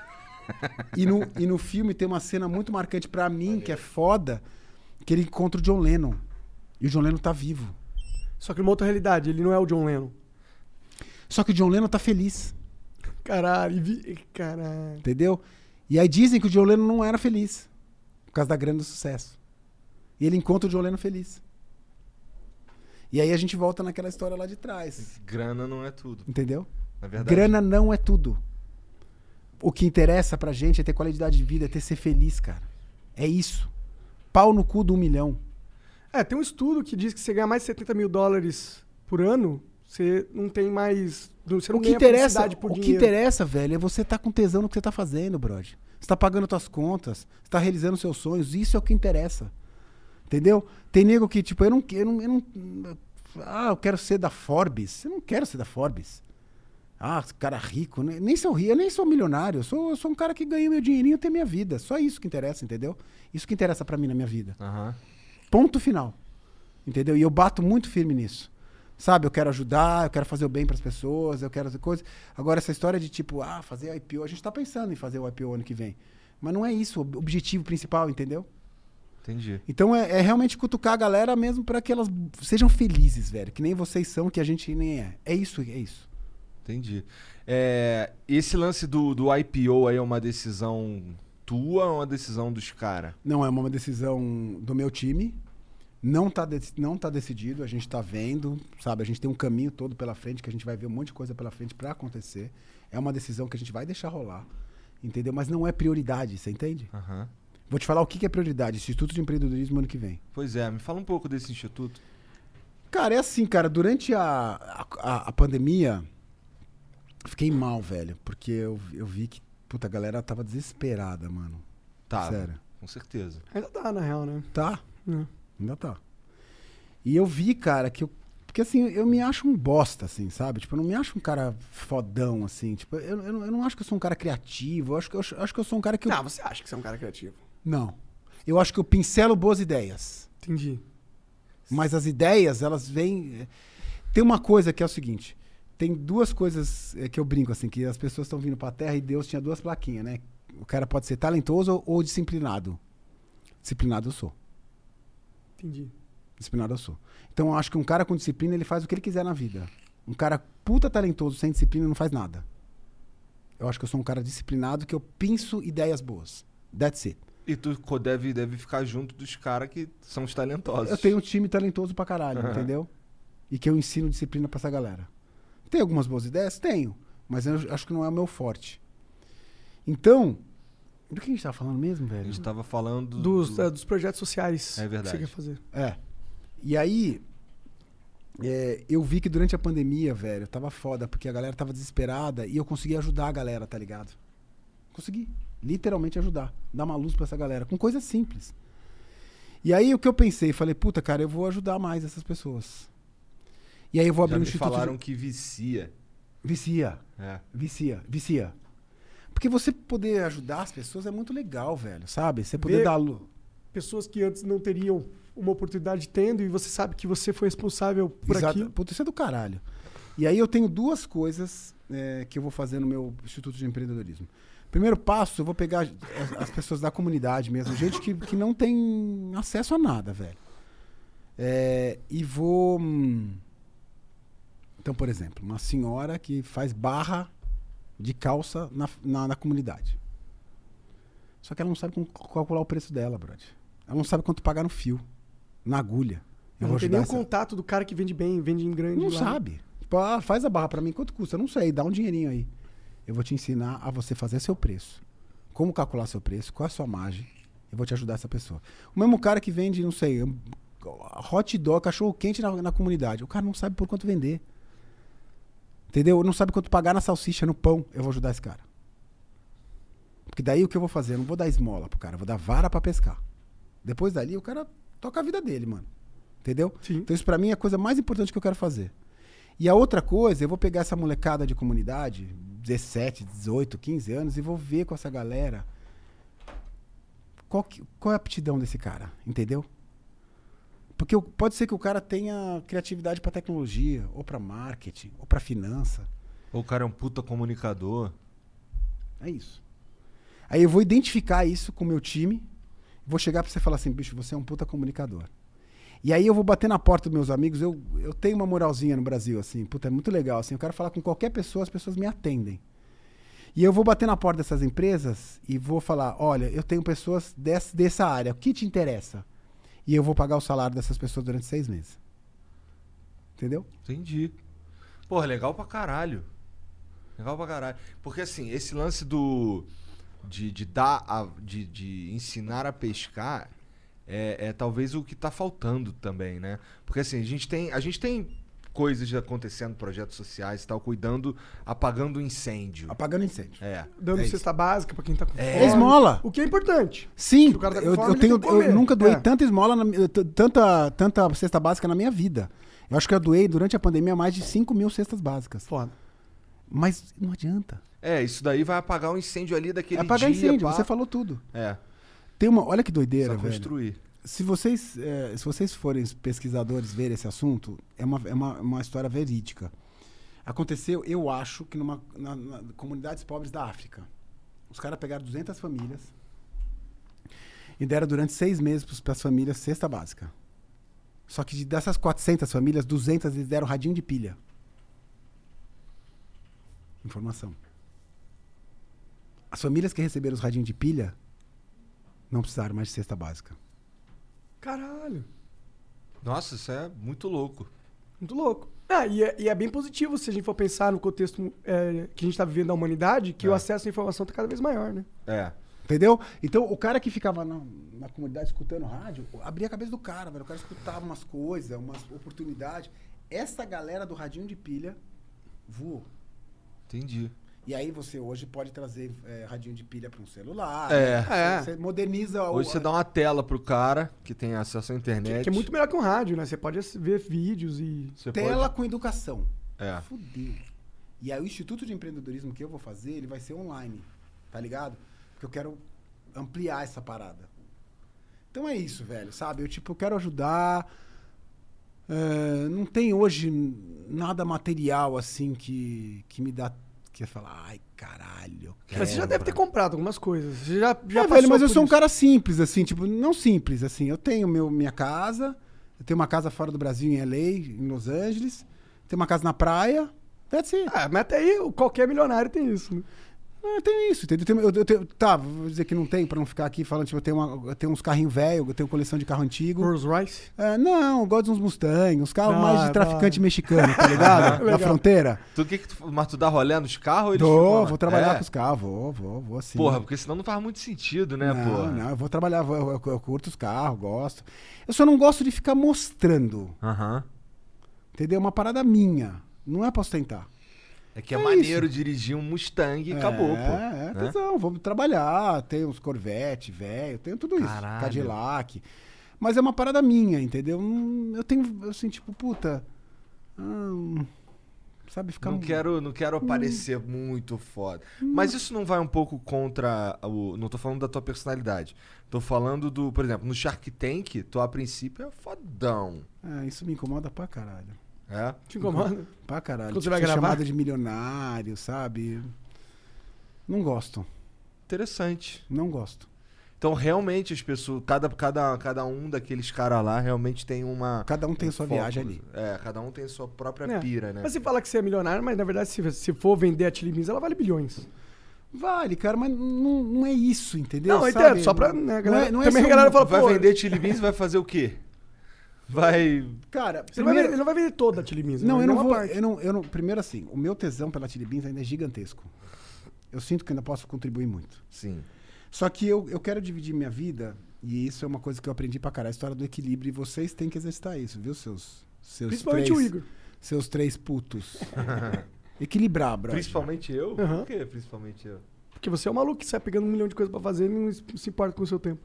E no filme tem uma cena muito marcante pra mim, que é foda, que ele encontra o John Lennon. E o John Lennon tá vivo. Só que numa outra realidade, ele não é o John Lennon. Só que o John Lennon tá feliz. Caralho. Entendeu? E aí dizem que o John Lennon não era feliz. Por causa da grana do sucesso. E ele encontra o John Lennon feliz. E aí a gente volta naquela história lá de trás. Grana não é tudo. Entendeu? Na verdade. Grana não é tudo. O que interessa pra gente é ter qualidade de vida, é ter ser feliz, cara. É isso. Pau no cu do 1 milhão. Tem um estudo que diz que você ganhar mais de $70 mil por ano, você não tem mais... Você não ganha felicidade por dinheiro. O que interessa, velho, é você estar com tesão no que você tá fazendo, brother. Você tá pagando suas contas, você tá realizando seus sonhos, isso é o que interessa. Entendeu? Tem nego que, tipo, eu quero ser da Forbes. Eu não quero ser da Forbes. Cara rico, né? Nem sou rico, eu nem sou milionário. Eu sou um cara que ganha meu dinheirinho e tem minha vida. Só isso que interessa, entendeu? Isso que interessa pra mim na minha vida. Ponto final. Entendeu? E eu bato muito firme nisso. Sabe? Eu quero ajudar, eu quero fazer o bem pras pessoas, eu quero fazer coisas. Agora, essa história de tipo, fazer o IPO, a gente tá pensando em fazer o IPO ano que vem. Mas não é isso o objetivo principal, entendeu? Entendi. Então é realmente cutucar a galera mesmo pra que elas sejam felizes, velho. Que nem vocês são, que a gente nem é. É isso. Entendi. Esse lance do IPO aí é uma decisão tua ou uma decisão dos caras? Não, é uma decisão do meu time. Não tá decidido, a gente tá vendo, sabe? A gente tem um caminho todo pela frente, que a gente vai ver um monte de coisa pela frente pra acontecer. É uma decisão que a gente vai deixar rolar, entendeu? Mas não é prioridade, você entende? Vou te falar o que é prioridade. Instituto de Empreendedorismo ano que vem. Pois é, me fala um pouco desse instituto. Cara, é assim, cara. Durante a pandemia, fiquei mal, velho. Porque eu vi que, puta, a galera tava desesperada, mano. Tá, sério. Com certeza. Ainda tá, na real, né? Tá. Ainda tá. E eu vi, cara, porque assim, eu me acho um bosta, assim, sabe? Tipo, eu não me acho um cara fodão, assim. Tipo, eu não acho que eu sou um cara criativo. Eu acho que eu sou um cara que... Não, você acha que você é um cara criativo. Não. Eu acho que eu pincelo boas ideias. Entendi. Mas as ideias, elas vêm... Tem uma coisa que é o seguinte. Tem duas coisas que eu brinco, assim, que as pessoas estão vindo pra Terra e Deus tinha duas plaquinhas, né? O cara pode ser talentoso ou disciplinado. Disciplinado eu sou. Entendi. Disciplinado eu sou. Então eu acho que um cara com disciplina, ele faz o que ele quiser na vida. Um cara puta talentoso sem disciplina não faz nada. Eu acho que eu sou um cara disciplinado, que eu penso ideias boas. That's it. E tu deve ficar junto dos caras que são os talentosos. Eu tenho um time talentoso pra caralho, entendeu? E que eu ensino disciplina pra essa galera. Tem algumas boas ideias? Tenho. Mas eu acho que não é o meu forte. Então, do que a gente tava falando mesmo, velho? A gente tava falando Dos projetos sociais É verdade. que você quer fazer. E aí, eu vi que durante a pandemia, velho, tava foda, porque a galera tava desesperada e eu consegui ajudar a galera, tá ligado? Consegui, literalmente ajudar. Dar uma luz pra essa galera, com coisas simples. E aí o que eu pensei, falei, puta, cara, eu vou ajudar mais essas pessoas. E aí eu vou abrir Já um me instituto... falaram que vicia. Vicia. É. Vicia. Porque você poder ajudar as pessoas é muito legal, velho, sabe? Você poder Ver- dar luz. Pessoas que antes não teriam uma oportunidade tendo e você sabe que você foi responsável por aquilo. Puta, isso é do caralho. E aí eu tenho duas coisas que eu vou fazer no meu Instituto de Empreendedorismo. Primeiro passo, eu vou pegar as pessoas da comunidade mesmo, gente que não tem acesso a nada, velho. E vou... Então, por exemplo, uma senhora que faz barra de calça na comunidade. Só que ela não sabe calcular o preço dela, brother. Ela não sabe quanto pagar no fio, na agulha. Eu vou Não tem nem ajudar o contato do cara que vende bem, vende em grande. Não lá. sabe. Tipo, faz a barra pra mim, quanto custa? Eu não sei, dá um dinheirinho aí. Eu vou te ensinar a você fazer seu preço. Como calcular seu preço, qual é a sua margem. Eu vou te ajudar essa pessoa. O mesmo cara que vende, não sei, hot dog, cachorro quente na comunidade. O cara não sabe por quanto vender. Entendeu? Não sabe quanto pagar na salsicha, no pão. Eu vou ajudar esse cara. Porque daí o que eu vou fazer? Eu não vou dar esmola pro cara, eu vou dar vara pra pescar. Depois dali o cara toca a vida dele, mano. Entendeu? Sim. Então isso pra mim é a coisa mais importante que eu quero fazer. E a outra coisa, eu vou pegar essa molecada de comunidade, 17, 18, 15 anos, e vou ver com essa galera qual é a aptidão desse cara, entendeu? Porque pode ser que o cara tenha criatividade pra tecnologia, ou pra marketing, ou pra finança. Ou o cara é um puta comunicador. É isso. Aí eu vou identificar isso com o meu time, vou chegar pra você e falar assim, bicho, você é um puta comunicador. E aí eu vou bater na porta dos meus amigos, eu tenho uma moralzinha no Brasil, assim, puta, é muito legal, assim, eu quero falar com qualquer pessoa, as pessoas me atendem. E eu vou bater na porta dessas empresas e vou falar, olha, eu tenho pessoas dessa área, o que te interessa? E eu vou pagar o salário dessas pessoas durante 6 meses. Entendeu? Entendi. Porra, legal pra caralho. Legal pra caralho. Porque assim, esse lance de ensinar a pescar é talvez o que tá faltando também, né? Porque assim, a gente tem coisas acontecendo, projetos sociais e tal, apagando incêndio. Apagando incêndio. Dando É cesta básica pra quem tá com fome. É esmola. O que é importante. Sim, Se o cara tá com eu fome, ele tenho, tem que comer. eu nunca doei É. tanta esmola, tanta cesta básica na minha vida. Eu acho que eu doei durante a pandemia mais de 5 mil cestas básicas. Foda. Mas não adianta. Isso daí vai apagar o incêndio ali daquele É apagar dia. incêndio, pá. você falou tudo. É, Olha que doideira, precisa velho. construir. Se vocês forem pesquisadores ver esse assunto, é uma história verídica. Aconteceu, eu acho, que na comunidades pobres da África. Os caras pegaram 200 famílias e deram durante 6 meses para as famílias cesta básica. Só que dessas 400 famílias, 200 eles deram radinho de pilha. Informação. As famílias que receberam os radinhos de pilha não precisaram mais de cesta básica. Caralho. Nossa, isso é muito louco. Muito louco. E é bem positivo se a gente for pensar no contexto que a gente tá vivendo da humanidade, que o acesso à informação tá cada vez maior, né? Entendeu? Então, o cara que ficava na comunidade escutando rádio, abria a cabeça do cara, velho. O cara escutava umas coisas, umas oportunidades. Essa galera do radinho de pilha voou. Entendi. E aí você hoje pode trazer radinho de pilha para um celular. Você moderniza... Hoje você dá uma tela pro cara que tem acesso à internet. Que é muito melhor que um rádio, né? Você pode ver vídeos e... Tela com educação. Fudeu. E aí o Instituto de Empreendedorismo que eu vou fazer, ele vai ser online. Tá ligado? Porque eu quero ampliar essa parada. Então é isso, velho, sabe? Eu quero ajudar... não tem hoje nada material, assim, que me dá... Que falar, ai, caralho. Mas você já deve ter comprado algumas coisas. Você já Velho, mas eu sou um isso. cara simples, assim, não simples, assim. Eu tenho minha casa, eu tenho uma casa fora do Brasil, em LA, em Los Angeles, tenho uma casa na praia, that's it. Mas até aí, qualquer milionário tem isso, né? Eu tenho isso, entendeu? Tá, vou dizer que não tem, pra não ficar aqui falando, tipo, eu tenho uns carrinhos velhos, eu tenho coleção de carro antigo. Rolls Royce? Não, eu gosto de uns Mustang, uns carros mais de traficante mexicano, tá ligado? Da fronteira. Mas tu dá rolê nos carros? Ou Vou trabalhar com os carros, vou assim. Porra, porque senão não faz muito sentido, né, porra? Não, eu vou trabalhar, eu curto os carros, gosto. Eu só não gosto de ficar mostrando. Entendeu? É uma parada minha, não é pra ostentar. É que é maneiro dirigir um Mustang e acabou, pô. Tesão, vamos trabalhar. Tem uns Corvette, velho, tenho tudo isso. Caralho. Cadillac. Mas é uma parada minha, entendeu? Eu tenho, assim, tipo, puta. Sabe, ficar. Não quero aparecer muito foda. Mas isso não vai um pouco contra o. Não tô falando da tua personalidade. Tô falando do. Por exemplo, no Shark Tank, tu a princípio é fodão. Isso me incomoda pra caralho. É? Te incomoda? Pra caralho. Quando você Tipo, vai ser gravar? chamado de milionário, sabe? Não gosto. Interessante. Não gosto. Então, realmente, as pessoas. Cada um daqueles caras lá realmente tem uma. Cada um tem sua foco. viagem ali. Cada um tem sua própria pira, né? Mas você fala que você é milionário, mas na verdade, se for vender a Chili Beans, ela vale bilhões. Vale, cara, mas não é isso, entendeu? Não, eu sabe? entendo, só pra. Né, galera, não é também só a galera fala, Vai pô, vender Chili Beans e vai fazer o quê? Vai. Cara, ele não vai vender toda a Chili Beans. Não, vai eu não vender vou. uma parte. Eu não, primeiro, assim, o meu tesão pela Chili Beans ainda é gigantesco. Eu sinto que ainda posso contribuir muito. Sim. Só que eu quero dividir minha vida, e isso é uma coisa que eu aprendi pra caralho, a história do equilíbrio, e vocês têm que exercitar isso, viu, seus Principalmente três, o Igor. Seus 3 putos. Equilibrar, brother. Principalmente eu? Uhum. Por que principalmente eu? Porque você é um maluco que sai pegando 1 milhão de coisas pra fazer e não se importa com o seu tempo.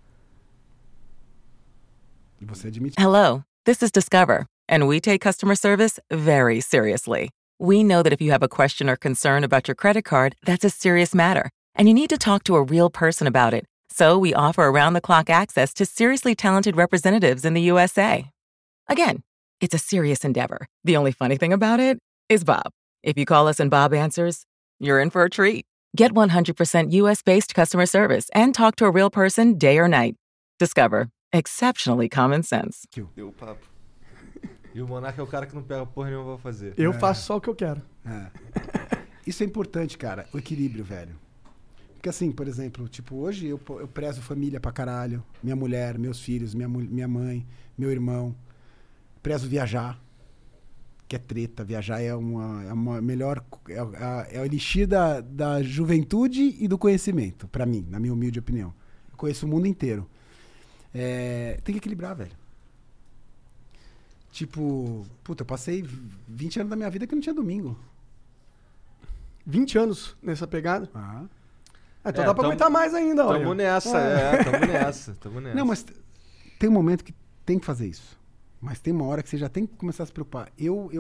E você admite. Hello, this is Discover, and we take customer service very seriously. We know that if you have a question or concern about your credit card, that's a serious matter, and you need to talk to a real person about it. So we offer around-the-clock access to seriously talented representatives in the USA. Again, it's a serious endeavor. The only funny thing about it is Bob. If you call us and Bob answers, you're in for a treat. Get 100% US-based customer service and talk to a real person day or night. Discover. Exceptionally common sense. Deu papo. E o Monark é o cara que não pega porra nenhuma pra fazer. Eu faço só o que eu quero. Isso é importante, cara, o equilíbrio, velho. Porque assim, por exemplo, tipo, hoje eu prezo família pra caralho. Minha mulher, meus filhos, minha mãe, meu irmão. Prezo viajar, que é treta. Viajar é uma melhor... É o elixir da juventude e do conhecimento, pra mim, na minha humilde opinião. Eu conheço o mundo inteiro. Tem que equilibrar, velho. Tipo, puta, eu passei 20 anos da minha vida que não tinha domingo. 20 anos nessa pegada. Então É, dá pra aguentar mais ainda, olha. Tamo nessa. Não, mas tem um momento que tem que fazer isso. Mas tem uma hora que você já tem que começar a se preocupar. Eu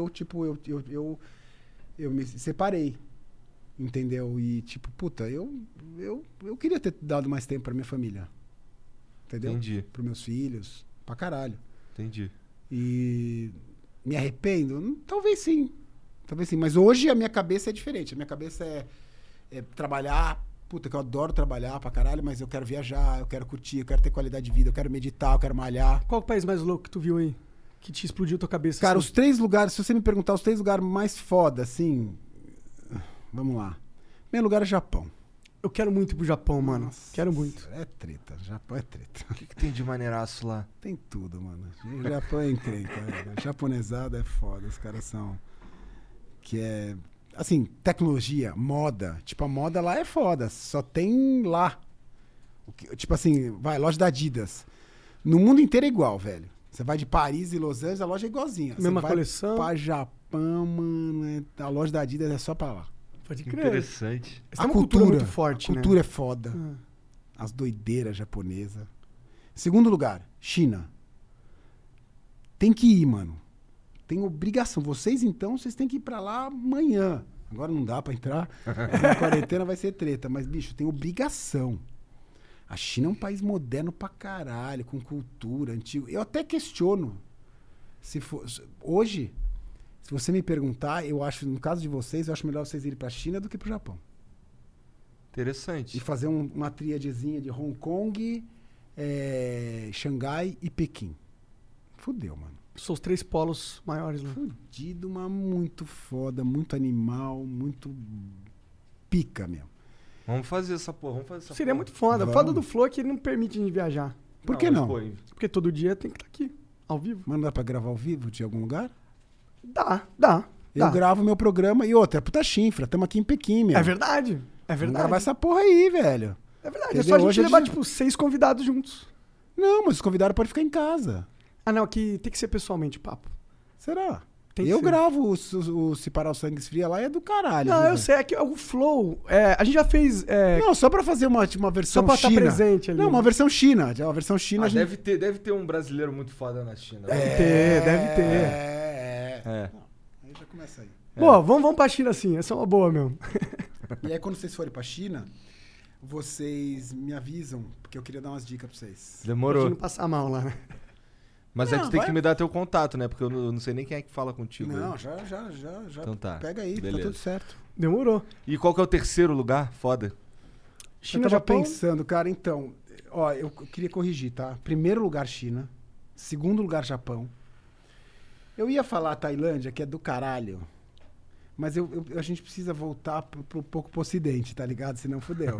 me separei. Entendeu? E tipo, puta, eu queria ter dado mais tempo pra minha família. Entendeu? Entendi. Pros meus filhos. Pra caralho. Entendi. E me arrependo? Talvez sim. Mas hoje a minha cabeça é diferente. A minha cabeça é trabalhar. Puta, que eu adoro trabalhar pra caralho, mas eu quero viajar, eu quero curtir, eu quero ter qualidade de vida, eu quero meditar, eu quero malhar. Qual o país mais louco que tu viu aí? Que te explodiu tua cabeça? Cara, assim? os 3 lugares, se você me perguntar os 3 lugares mais foda, assim... Vamos lá. Primeiro lugar é Japão. Eu quero muito ir pro Japão, mano. Nossa, Quero muito. É treta. Japão é treta. O que tem de maneiraço lá? Tem tudo, mano. O Japão é encrenca. Japonesada é foda. Os caras são... Que é... Assim, tecnologia, moda. Tipo, a moda lá é foda. Só tem lá. Tipo assim, loja da Adidas. No mundo inteiro é igual, velho. Você vai de Paris e Los Angeles, a loja é igualzinha. Mesma Você vai coleção. pra Japão, mano, a loja da Adidas é só pra lá. Pode Que crer. interessante. Essa é uma cultura muito forte, a cultura é foda. As doideiras japonesas. Segundo lugar, China. Tem que ir, mano. Tem obrigação. Vocês, então, vocês têm que ir pra lá amanhã. Agora não dá pra entrar. Na quarentena vai ser treta. Mas, bicho, tem obrigação. A China é um país moderno pra caralho, com cultura, antigo. Eu até questiono. Hoje, se você me perguntar, eu acho, no caso de vocês, eu acho melhor vocês irem pra China do que pro Japão. Interessante. E fazer uma tríadezinha de Hong Kong, Xangai e Pequim. Fudeu, mano. São os 3 polos maiores lá. Fudido, mas muito foda, muito animal, muito pica mesmo. Vamos fazer essa porra, Seria muito foda. Vamos. Foda do Flow é que ele não permite a gente viajar. Por que não? Porque todo dia tem que estar aqui, ao vivo. Mas não dá pra gravar ao vivo de algum lugar? Dá. Eu gravo meu programa e outra, puta chifra, tamo aqui em Pequim, meu. É verdade. É Vamos verdade. gravar essa porra aí, velho. É verdade. Entendeu? É só a gente Hoje é levar, dia- tipo, 6 convidados juntos. Não, mas os convidados podem ficar em casa. Ah, não, aqui tem que ser pessoalmente o papo. Será? Tem que Eu ser. gravo o Se Parar o Sangue Esfria lá, é do caralho. Não, viu, eu velho? sei, é que o Flow, a gente já fez... Não, só pra fazer uma versão Só pra estar China. presente ali. Não, uma versão China. Uma versão China. a gente... Deve ter um brasileiro muito foda na China. Deve ter. É. Não, aí já começa aí. Boa, vamos pra China sim, essa é uma boa mesmo. E aí, quando vocês forem pra China, vocês me avisam, porque eu queria dar umas dicas pra vocês. Pra Demorou. gente não passar mal lá, né? Mas Não, aí tu tem vai- que me dar teu contato, né? Porque eu não sei nem quem é que fala contigo. Não, aí. já. Então tá, Pega aí, beleza. tá tudo certo. Demorou. E qual que é o terceiro lugar? Foda. China, eu tava Japão... pensando, cara, então... Ó, eu queria corrigir, tá? Primeiro lugar, China. Segundo lugar, Japão. Eu ia falar Tailândia, que é do caralho. Mas a gente precisa voltar pro pouco pro ocidente, tá ligado? Senão fudeu.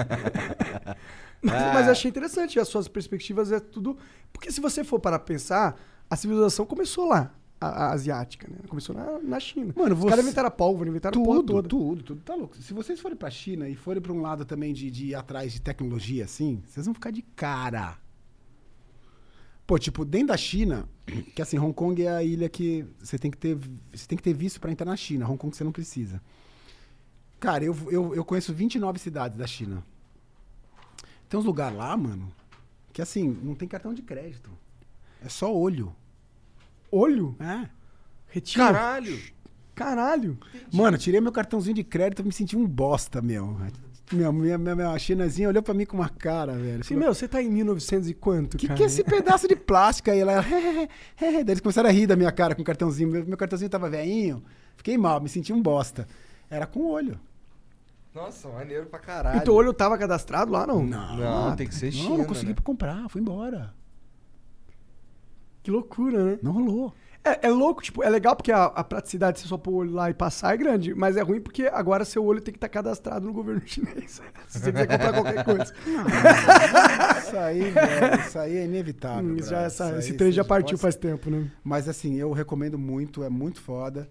Mas eu achei interessante, as suas perspectivas é tudo... Porque se você for para pensar, a civilização começou lá, a asiática, né? Começou na China. Mano, Os caras inventaram a pólvora, inventaram a porra toda. Tudo tá louco. Se vocês forem pra China e forem pra um lado também de ir atrás de tecnologia, assim, vocês vão ficar de cara. Pô, tipo, dentro da China, que assim, Hong Kong é a ilha que você tem que ter visto pra entrar na China. Hong Kong você não precisa. Cara, eu conheço 29 cidades da China. Tem uns lugares lá, mano, que assim, não tem cartão de crédito. É só olho. Olho? É. Retina? Caralho! Mano, eu tirei meu cartãozinho de crédito e me senti um bosta, meu. Minha chinazinha olhou pra mim com uma cara, velho. Assim, meu, você tá em 1900 e quanto, Que cara? que é esse pedaço de plástico aí? Ela, daí eles começaram a rir da minha cara com o cartãozinho. Meu cartãozinho tava velhinho. Fiquei mal, me senti um bosta. Era com o olho. Nossa, maneiro pra caralho. E teu olho tava cadastrado lá, não? Não, tem que ser China, Não consegui né? comprar, fui embora. Que loucura, né? Não rolou. É louco, tipo, é legal porque a praticidade de você só pôr o olho lá e passar é grande, mas é ruim porque agora seu olho tem que estar cadastrado no governo chinês. Se você quiser comprar qualquer coisa. Isso aí, velho, isso aí é inevitável. Esse brother. trem já Isso partiu pode- faz tempo, né? Mas assim, eu recomendo muito, é muito foda.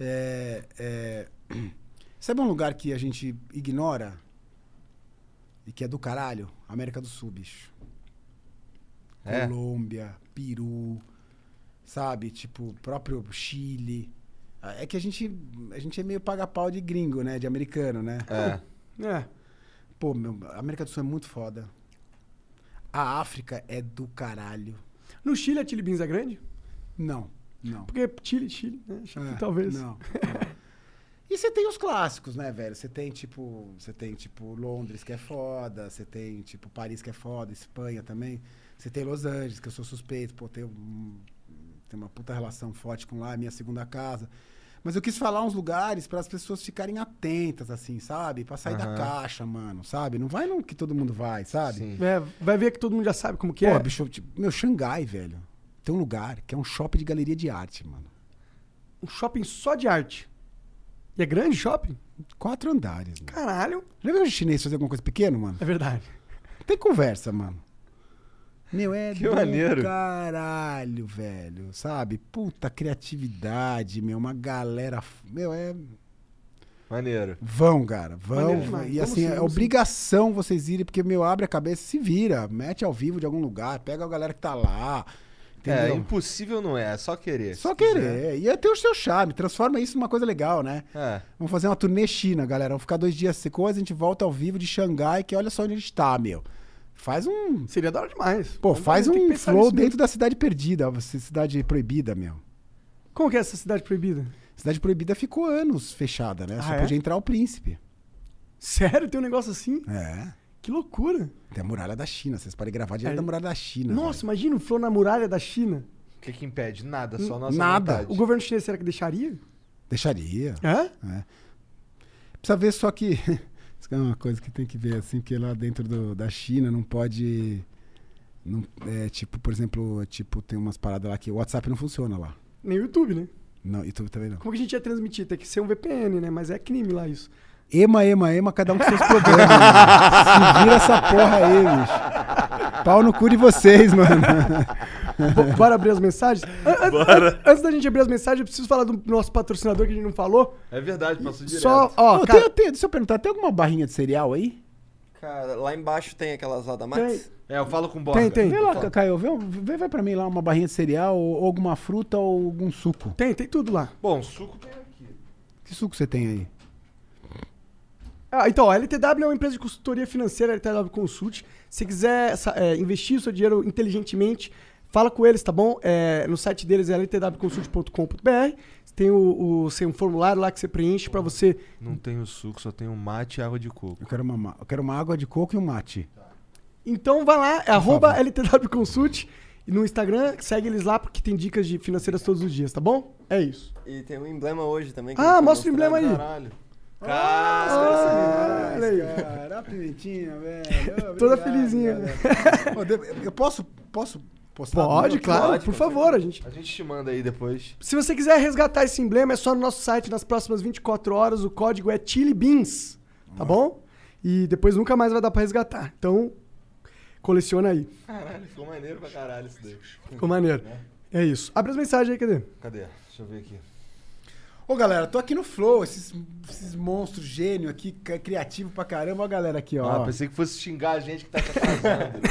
Sabe um lugar que a gente ignora? E que é do caralho? América do Sul, bicho. É? Colômbia, Peru, sabe? Tipo, próprio Chile. É que a gente é meio paga-pau de gringo, né? De americano, né? É. Pô, a América do Sul é muito foda. A África é do caralho. No Chile a Chili Beans é grande? Não. Porque Chile, né? Chile, talvez. Não. E você tem os clássicos, né, velho? Você tem, tipo, Londres, que é foda. Você tem, tipo, Paris, que é foda. Espanha também. Você tem Los Angeles, que eu sou suspeito. Pô, tem uma puta relação forte com lá, é minha segunda casa. Mas eu quis falar uns lugares para as pessoas ficarem atentas, assim, sabe? Pra sair da caixa, mano, sabe? Não vai no que todo mundo vai, sabe? Sim. Vai ver que todo mundo já sabe como que Pô, é. bicho, tipo, meu, Xangai, velho. Tem um lugar que é um shopping de galeria de arte, mano. Um shopping só de arte. E é grande shopping? 4 andares, mano. Caralho. Já viu o chinês fazer alguma coisa pequena, mano? É verdade. Não tem conversa, mano. Meu, é Que do maneiro. caralho, velho. Sabe? Puta criatividade, meu. Uma galera... Meu, Maneiro. Vão, cara. Vão. Maneiro demais. E Vamos assim, sim, é vamos sim. obrigação vocês irem, porque, meu, abre a cabeça, se vira. Mete ao vivo de algum lugar, pega a galera que tá lá. Entendeu? Impossível não é só querer. Só se quiser. querer. E ter o seu charme. Transforma isso numa coisa legal, né? É. Vamos fazer uma turnê China, galera. Vamos ficar 2 dias sem coisa, a gente volta ao vivo de Xangai, que olha só onde a gente tá, meu. Faz um... Seria da hora demais. Pô, faz Tem que um pensar flow nisso mesmo. dentro da Cidade Perdida, Cidade Proibida, meu. Como que é essa cidade proibida? Cidade Proibida ficou anos fechada, né? Só é? podia entrar o príncipe. Sério? Tem um negócio assim? É. Que loucura. Tem a Muralha da China. Vocês podem gravar direto da Muralha da China. Nossa, velho. imagina o flow na muralha da China. O que impede? Nada, só nossa Nada. vontade. O governo chinês será que deixaria? Deixaria. É? Precisa ver só que... Isso é uma coisa que tem que ver, assim, porque lá dentro da China não pode... Não, tipo, por exemplo, tem umas paradas lá que o WhatsApp não funciona lá. Nem o YouTube, né? Não, YouTube também não. Como que a gente ia transmitir? Tem que ser um VPN, né? Mas é crime lá isso. Ema, cada um com seus problemas. Mano. Se vira essa porra aí, bicho. Pau no cu de vocês, mano. Bora abrir as mensagens? Bora. Antes da gente abrir as mensagens, eu preciso falar do nosso patrocinador que a gente não falou. É verdade, passou direto. Só, ó, Ô, cara, deixa eu perguntar, tem alguma barrinha de cereal aí? Cara, lá embaixo tem aquelas lá da Max? Eu falo com o Borga. Tem. Vê lá, Caio, vai pra mim lá uma barrinha de cereal, ou alguma fruta, ou algum suco. Tem tudo lá. Bom, suco tem aqui. Que suco você tem aí? Então, a LTW é uma empresa de consultoria financeira, a LTW Consult. Se quiser investir o seu dinheiro inteligentemente, fala com eles, tá bom? No site deles é ltwconsult.com.br. Tem um formulário lá que você preenche pra você... Não tem o suco, só tem o mate e água de coco. Eu quero uma água de coco e um mate. Então vai lá, @LTW Consult. E no Instagram, segue eles lá porque tem dicas de financeiras todos os dias, tá bom? É isso. E tem um emblema hoje também. que Ah, eu vou mostra o mostrar. emblema aí. Caralho. Olha aí. Cara, a pimentinha, velho. Toda felizinha. Eu posso postar? Pode, claro, Pode, por com favor, a gente... A gente te manda aí depois. Se você quiser resgatar esse emblema, é só no nosso site nas próximas 24 horas. O código é Chili Beans, tá bom? E depois nunca mais vai dar pra resgatar. Então, coleciona aí. Caralho, ficou maneiro pra caralho isso daí. Ficou maneiro. É isso. Abre as mensagens aí, cadê? Cadê? Deixa eu ver aqui. Ô, galera, tô aqui no Flow, esses monstros gênio aqui, criativo pra caramba. Ó, a galera aqui, ó. Pensei que fosse xingar a gente que tá te atrasando.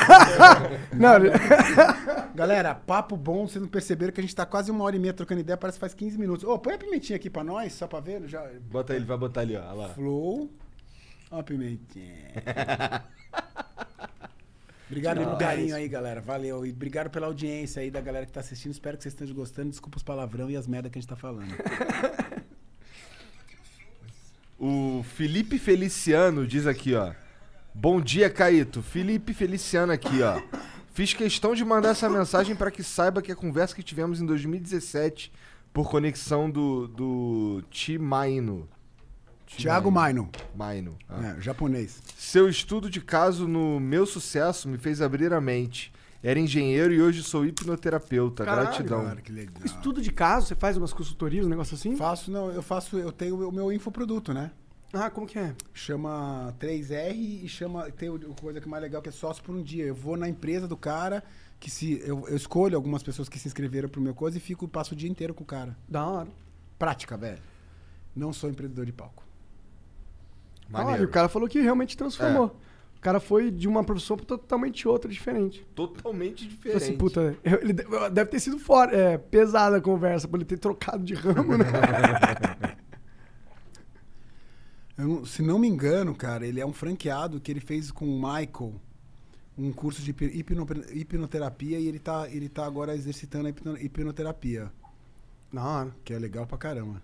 Não, Galera, papo bom, vocês não perceberam que a gente tá quase 1h30 trocando ideia, parece que faz 15 minutos. Ô, põe a pimentinha aqui pra nós, só pra ver. Já... Bota ele, vai botar ali, ó. Olha lá. Flow. Ó a pimentinha. Obrigado pelo carinho aí, galera. Valeu. E obrigado pela audiência aí da galera que tá assistindo. Espero que vocês estejam gostando. Desculpa os palavrão e as merda que a gente tá falando. O Felipe Feliciano diz aqui, ó. Bom dia, Caíto. Felipe Feliciano aqui, ó. Fiz questão de mandar essa mensagem para que saiba que a conversa que tivemos em 2017 por conexão do Maino. Thiago Maino. Maino. Japonês. Seu estudo de caso no meu sucesso me fez abrir a mente. Era engenheiro e hoje sou hipnoterapeuta. Caralho, Gratidão. Cara, que legal. estudo de caso, você faz umas consultorias, um negócio assim? Eu tenho o meu infoproduto, né? Ah, como que é? Chama 3R e tem coisa que é mais legal que é sócio por um dia. Eu vou na empresa do cara, eu escolho algumas pessoas que se inscreveram pro meu coisa e passo o dia inteiro com o cara. Da hora. Prática, velho. Não sou empreendedor de palco. Maneiro. E o cara falou que realmente transformou. O cara foi de uma profissão pra totalmente outra, diferente. Totalmente Falei diferente. assim, puta, ele deve ter sido pesada a conversa por ele ter trocado de ramo, né? Se não me engano, cara, ele é um franqueado que ele fez com o Michael um curso de hipnoterapia e ele tá agora exercitando a hipnoterapia. Da hora. Que é legal pra caramba.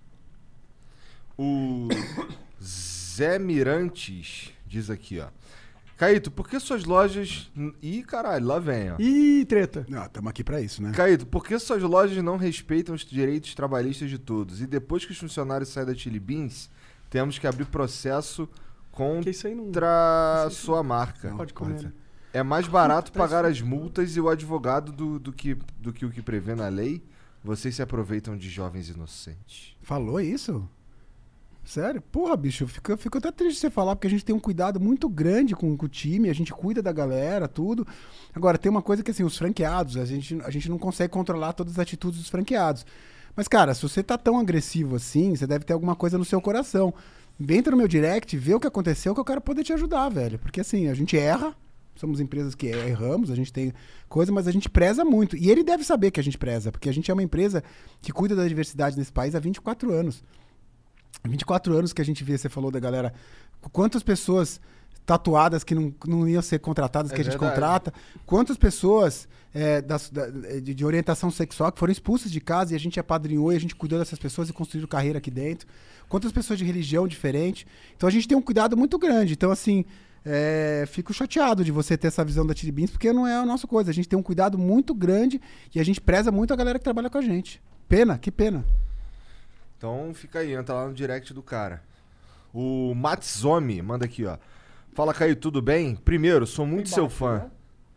O Zé Mirantes diz aqui, ó. Caíto, por que suas lojas... Ih, caralho, lá vem, ó. Ih, treta. Não, estamos aqui pra isso, né? Caíto, por que suas lojas não respeitam os direitos trabalhistas de todos? E depois que os funcionários saem da Chili Beans, temos que abrir processo Que isso aí não... contra sua marca. Pode comer. É mais barato pagar as multas e o advogado do que o que prevê na lei? Vocês se aproveitam de jovens inocentes. Falou isso? Sério? Porra, bicho, fico até triste de você falar, porque a gente tem um cuidado muito grande com o time, a gente cuida da galera, tudo. Agora, tem uma coisa que, assim, os franqueados, a gente não consegue controlar todas as atitudes dos franqueados. Mas, cara, se você tá tão agressivo assim, você deve ter alguma coisa no seu coração. Entra no meu direct, vê o que aconteceu, que eu quero poder te ajudar, velho. Porque, assim, a gente erra, somos empresas que erramos, a gente tem coisa, mas a gente preza muito. E ele deve saber que a gente preza, porque a gente é uma empresa que cuida da diversidade nesse país há 24 anos. 24 anos que a gente vê, você falou da galera, quantas pessoas tatuadas que não iam ser contratadas, que a gente contrata, quantas pessoas de orientação sexual que foram expulsas de casa e a gente apadrinhou e a gente cuidou dessas pessoas e construiu carreira aqui dentro, quantas pessoas de religião diferente. Então a gente tem um cuidado muito grande. Então, assim, fico chateado de você ter essa visão da Chili Beans, porque não é a nossa coisa. A gente tem um cuidado muito grande e a gente preza muito a galera que trabalha com a gente. Pena, que pena. Então fica aí, entra lá no direct do cara. O Matzomi manda aqui, ó. Fala, Caio, tudo bem? Primeiro, sou muito seu fã.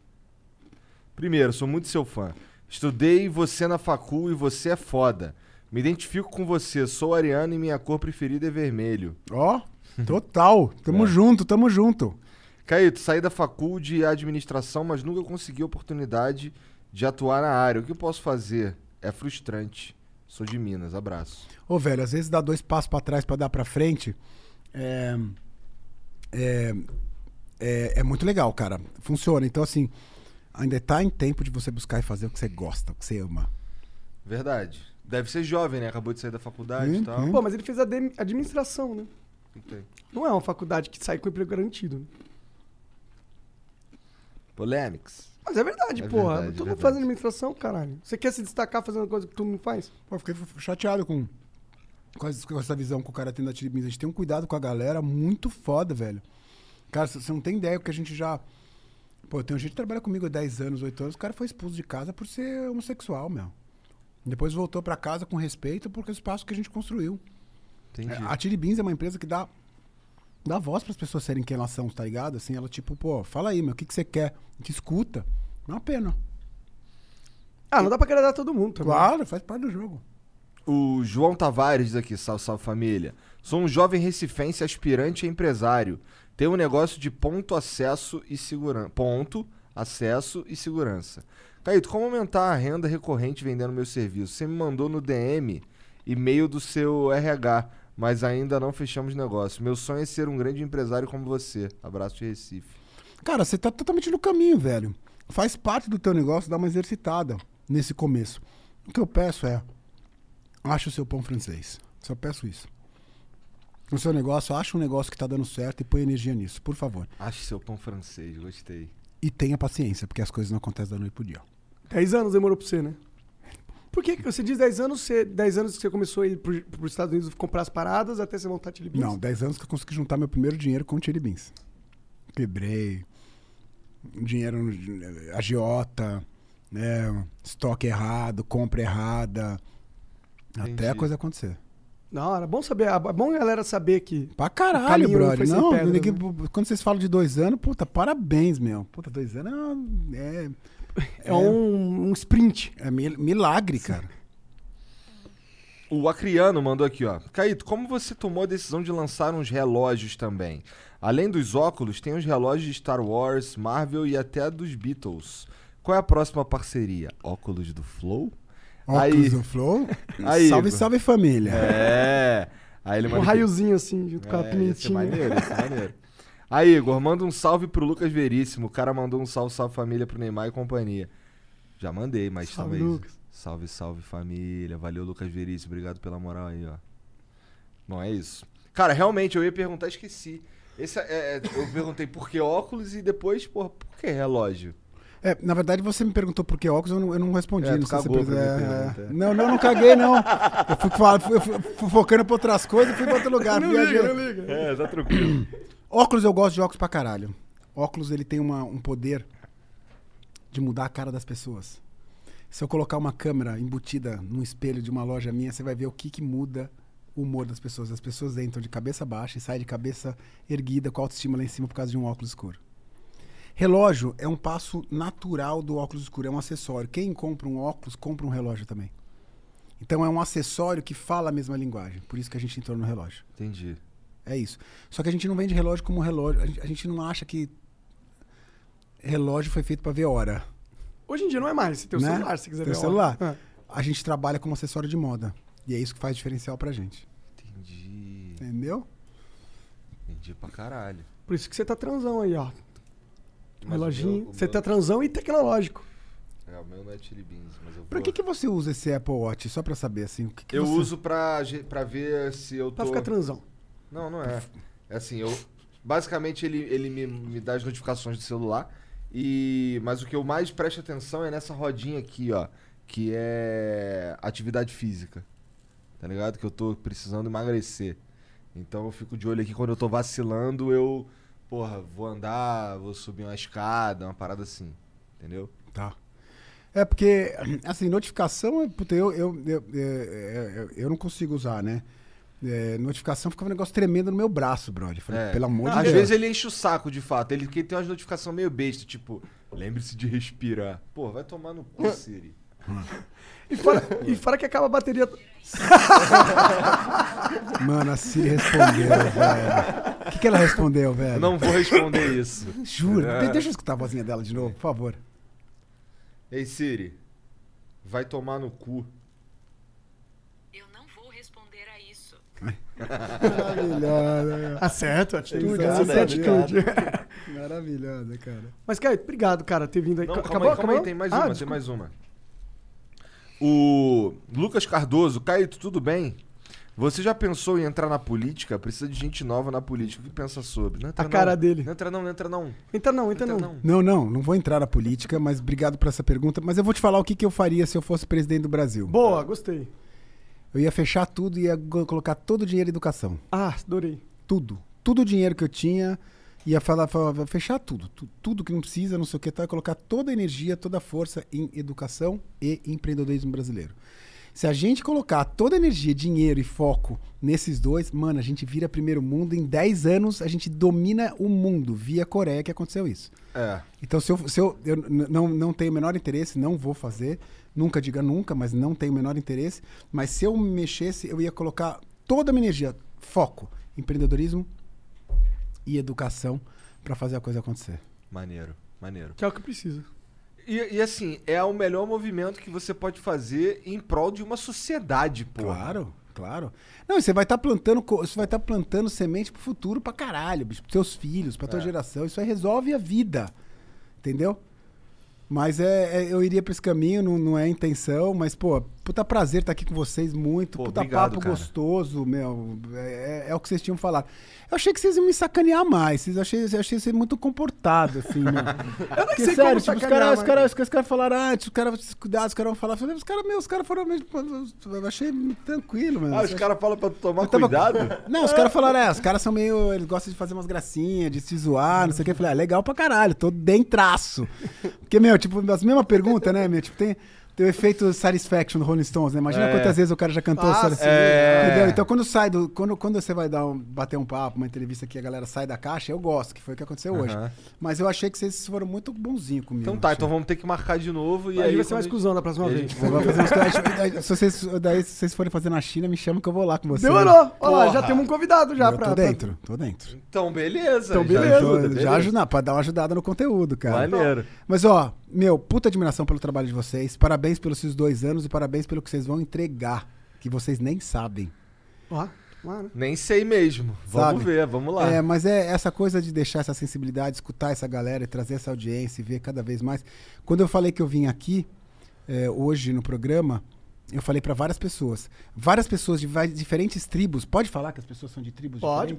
Estudei você na facul e você é foda. Me identifico com você, sou ariano e minha cor preferida é vermelho. Ó, total. Tamo junto, tamo junto. Caíto, saí da facul de administração, mas nunca consegui oportunidade de atuar na área. O que posso fazer? É frustrante. Sou de Minas, abraço. Ô, velho, às vezes dá 2 passos pra trás pra dar pra frente. É muito legal, cara. Funciona. Então, assim, ainda tá em tempo de você buscar e fazer o que você gosta, o que você ama. Verdade. Deve ser jovem, né? Acabou de sair da faculdade e tal. Pô, mas ele fez administração, né? O que tem? Não é uma faculdade que sai com emprego garantido. Né? Polêmicas. Mas é verdade, É porra. verdade, Todo mundo verdade. faz administração, caralho. Você quer se destacar fazendo coisa que tu não faz? Pô, fiquei chateado com essa visão que o cara tem da Chili Beans. A gente tem um cuidado com a galera muito foda, velho. Cara, você não tem ideia, porque a gente já... Pô, tem gente que trabalha comigo há 10 anos, 8 anos, o cara foi expulso de casa por ser homossexual, meu. Depois voltou pra casa com respeito porque é o espaço que a gente construiu. Entendi. A Chili Beans é uma empresa que dá voz pras pessoas serem quem elas são, tá ligado? Assim, ela tipo, pô, fala aí, meu, o que você quer? A gente escuta. Não é uma pena. Ah, não dá pra agradar todo mundo também. Claro, faz parte do jogo. O João Tavares diz aqui, salve família. Sou um jovem recifense aspirante a empresário. Tenho um negócio de ponto, acesso e segurança. Caíto, como aumentar a renda recorrente vendendo meu serviço? Você me mandou no DM e-mail do seu RH, mas ainda não fechamos negócio. Meu sonho é ser um grande empresário como você. Abraço de Recife. Cara, você tá totalmente no caminho, velho. Faz parte do teu negócio dar uma exercitada nesse começo. O que eu peço é, acha o seu pão francês. Só peço isso. No seu negócio, acha um negócio que tá dando certo e põe energia nisso, por favor. Ache seu pão francês, gostei. E tenha paciência, porque as coisas não acontecem da noite pro dia. 10 anos demorou pra você, né? Por que você diz 10 anos? 10 anos que você começou a ir pros Estados Unidos comprar as paradas até você montar a Chili Beans? Não, 10 anos que eu consegui juntar meu primeiro dinheiro com o Chili Beans. Quebrei, dinheiro agiota, né, estoque errado, compra errada, até a coisa acontecer. Não, era bom saber, é bom a galera saber que... Pra O caralho, caminho não brother. foi sem Não, pedra, ninguém- né? quando vocês falam de 2 anos, puta, parabéns, meu. Puta, 2 anos É um sprint. é milagre, cara. O Acriano mandou aqui, ó. Caíto, como você tomou a decisão de lançar uns relógios também? Além dos óculos, tem os relógios de Star Wars, Marvel e até dos Beatles. Qual é a próxima parceria? Óculos do Flow? Óculos do Flow. Aí, Salve, Igor. salve família. É. Aí ele Um manda aqui. raiozinho assim, junto com a Ia ser pimentinha. maneiro, ia ser maneiro. Aí, Igor, manda um salve pro Lucas Veríssimo. O cara mandou um salve, salve família pro Neymar e companhia. Já mandei, mas Salve, talvez. Lucas. Salve, salve família. Valeu, Lucas Veríssimo. Obrigado pela moral aí, ó. Bom, é isso. Cara, realmente, eu ia perguntar, esqueci. Eu perguntei por que óculos e depois, porra, por que relógio? Na verdade, você me perguntou por que óculos, eu não respondi. Tu Não sei se cagou você pra minha precisa- pergunta. Não caguei, não. Eu fui focando pra outras coisas e fui pra outro lugar. Viajei. É, tá tranquilo. Óculos, eu gosto de óculos pra caralho. Óculos, ele tem um poder de mudar a cara das pessoas. Se eu colocar uma câmera embutida num espelho de uma loja minha, você vai ver o que muda o humor das pessoas. As pessoas entram de cabeça baixa e saem de cabeça erguida, com a autoestima lá em cima por causa de um óculos escuro. Relógio é um passo natural do óculos escuro, é um acessório. Quem compra um óculos, compra um relógio também. Então é um acessório que fala a mesma linguagem. Por isso que a gente entrou no relógio. Entendi. É isso. Só que a gente não vende relógio como relógio. A gente não acha que relógio foi feito pra ver hora. Hoje em dia não é mais. Você tem o Né? celular, se quiser Tem ver o a hora. celular. A gente trabalha como acessório de moda. E é isso que faz diferencial pra gente. Entendi. Entendeu? Entendi pra caralho. Por isso que você tá transão aí, ó. Mas Reloginho. o Você meu- tá transão e tecnológico. É, o meu não é Chili Beans, mas eu vou... Pra que você usa esse Apple Watch? Só pra saber, assim. O que Eu você... uso pra ver se eu tô... Pra ficar transão. Não é. É assim, basicamente ele me dá as notificações do celular, mas o que eu mais presto atenção é nessa rodinha aqui, ó, que é atividade física, tá ligado? Que eu tô precisando emagrecer. Então eu fico de olho aqui, quando eu tô vacilando, eu, vou andar, vou subir uma escada, uma parada assim, entendeu? Tá. É porque, assim, notificação, puta, eu não consigo usar, né? Notificação fica um negócio tremendo no meu braço, brother. Falei, pelo amor de Às Deus. vezes ele enche o saco, de fato. Ele tem umas notificações meio besta, tipo, lembre-se de respirar. Pô, vai tomar no cu, Siri. E fora que acaba a bateria... Mano, a Siri respondeu, velho. O que ela respondeu, velho? Eu não vou responder isso. Juro. Deixa eu escutar a vozinha dela de novo, por favor. Ei, Siri. Vai tomar no cu. Eu não vou responder a isso. Maravilhosa. Acerto, atitude. Exato, Atitude. Maravilhosa, cara. Mas, Caio, obrigado, cara, ter vindo aí. Não, calma aí, tem mais uma, tem mais uma. O Lucas Cardoso, Caíto, tudo bem? Você já pensou em entrar na política? Precisa de gente nova na política. O que pensa sobre? Não entra, A cara dele. Não entra não. Entra não. Não vou entrar na política, mas obrigado por essa pergunta. Mas eu vou te falar o que eu faria se eu fosse presidente do Brasil. Boa, gostei. Eu ia fechar tudo e ia colocar todo o dinheiro em educação. Ah, adorei. Tudo. Todo o dinheiro que eu tinha, ia fechar tudo. Tudo que não precisa, não sei o que, ia colocar toda a energia, toda a força em educação e empreendedorismo brasileiro. Se a gente colocar toda a energia, dinheiro e foco nesses dois, mano, a gente vira primeiro mundo. Em 10 anos, a gente domina o mundo. Via Coreia que aconteceu isso. É. Então, se eu não tenho o menor interesse, não vou fazer. Nunca diga nunca, mas não tenho o menor interesse. Mas se eu me mexesse, eu ia colocar toda a minha energia, foco, empreendedorismo e educação para fazer a coisa acontecer. Maneiro. Que é o que precisa. E assim, é o melhor movimento que você pode fazer em prol de uma sociedade, pô. Claro. Não, e você vai estar plantando semente pro futuro pra caralho, bicho, pros seus filhos, pra tua geração. Isso aí resolve a vida. Entendeu? Mas eu iria pra esse caminho, não é a intenção, mas, pô, puta prazer estar aqui com vocês muito. Pô, puta obrigado, papo cara. Gostoso, meu. É o que vocês tinham falado. Eu achei que vocês iam me sacanear mais. Eu achei você muito comportado, assim, meu. Eu nem sei como sacanear, os caras falaram antes, os caras vão se cuidar, os caras vão falar. Os caras foram mesmo. Eu achei tranquilo, mano. Os caras falam pra tu tomar cuidado? Não, os caras falaram, os caras são meio. Eles gostam de fazer umas gracinhas, de se zoar, não sei o que. Eu falei, legal pra caralho, tô dentraço. Porque, meu, tipo, as mesmas perguntas, né, meu? Tipo, tem o efeito Satisfaction do Rolling Stones, né? Imagina quantas vezes o cara já cantou Satisfaction. Entendeu? Então, quando você vai bater um papo, uma entrevista que a galera sai da caixa, eu gosto, que foi o que aconteceu hoje. Mas eu achei que vocês foram muito bonzinhos comigo. Então tá, então vamos ter que marcar de novo. E Aí aí vai ser mais cuzão da próxima vez. Você vai fazer umas coisas. Se vocês forem fazer na China, me chama que eu vou lá com vocês. Demorou. Olha lá, Porra. já temos um convidado já Eu pra... tô dentro. Então, beleza. Já ajuda, pra dar uma ajudada no conteúdo, cara. Maneiro. Mas, ó, meu, puta admiração pelo trabalho de vocês. Parabéns pelos seus 2 anos e parabéns pelo que vocês vão entregar, que vocês nem sabem. Ó, claro. Nem sei mesmo. Vamos Sabe? ver, vamos lá. Mas é essa coisa de deixar essa sensibilidade, escutar essa galera e trazer essa audiência e ver cada vez mais. Quando eu falei que eu vim aqui, hoje no programa, eu falei pra várias pessoas. Várias pessoas de diferentes tribos. Pode falar que as pessoas são de tribos diferentes?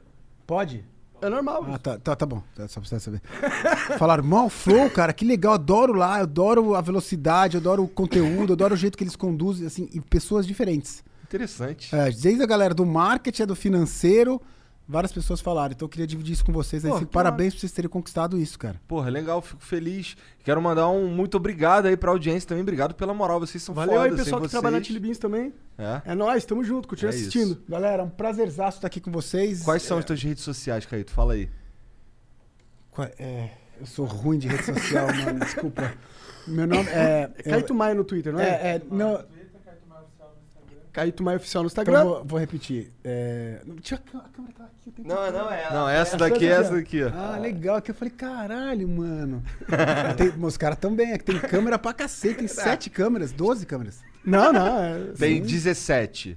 Pode? É normal. Tá bom. Só precisa saber. Falaram, mal flow, cara, que legal, adoro lá, eu adoro a velocidade, eu adoro o conteúdo, eu adoro o jeito que eles conduzem, assim, e pessoas diferentes. Interessante. Desde a galera do marketing, do financeiro, várias pessoas falaram. Então eu queria dividir isso com vocês. Aí, parabéns por vocês terem conquistado isso, cara. Porra, legal, fico feliz. Quero mandar um muito obrigado aí pra audiência também. Obrigado pela moral, vocês são Valeu foda. aí, pessoal que trabalha na Chili Beans também. É nóis, tamo junto, continua assistindo. Isso. Galera, um prazerzaço estar aqui com vocês. Quais são as tuas redes sociais, Caíto? Fala aí. Eu sou ruim de rede social, mano, desculpa. Meu nome é... Caíto Maia no Twitter, não é? Não... Caíto Maia Oficial no Instagram. Então vou repetir. A câmera tá aqui. Não, é. Não, essa daqui é essa daqui. Ah, legal. Que eu falei, caralho, mano. Os caras tão bem. Aqui tem câmera pra cacete. Tem 7 câmeras, 12 câmeras. Não. Tem 17.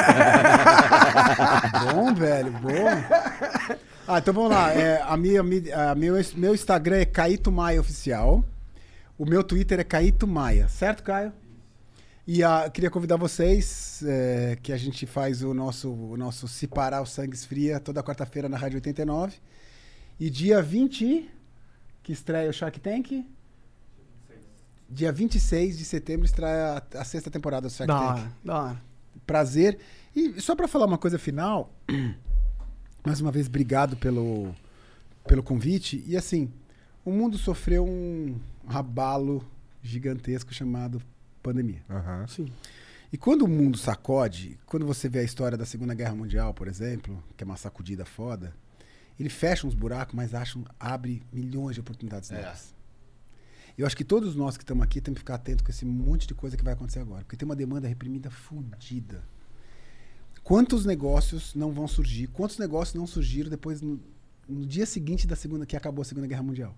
Bom, velho, bom. Então vamos lá. Meu Instagram é Caíto Maia Oficial. O meu Twitter é Caíto Maia. Certo, Caio? E queria convidar vocês, que a gente faz o nosso Se Parar o Sangue Esfria toda quarta-feira na Rádio 89. E dia 20, que estreia o Shark Tank. Dia 26 de setembro estreia a 6ª temporada do Shark Tank. Da hora. Prazer. E só pra falar uma coisa final, mais uma vez, obrigado pelo convite. E assim, o mundo sofreu um abalo gigantesco chamado pandemia. Sim. E quando o mundo sacode, quando você vê a história da Segunda Guerra Mundial, por exemplo, que é uma sacudida foda, ele fecha uns buracos, mas abre milhões de oportunidades novas. Eu acho que todos nós que estamos aqui temos que ficar atentos com esse monte de coisa que vai acontecer agora. Porque tem uma demanda reprimida fodida. Quantos negócios não vão surgir? Quantos negócios não surgiram depois, no dia seguinte que acabou a Segunda Guerra Mundial?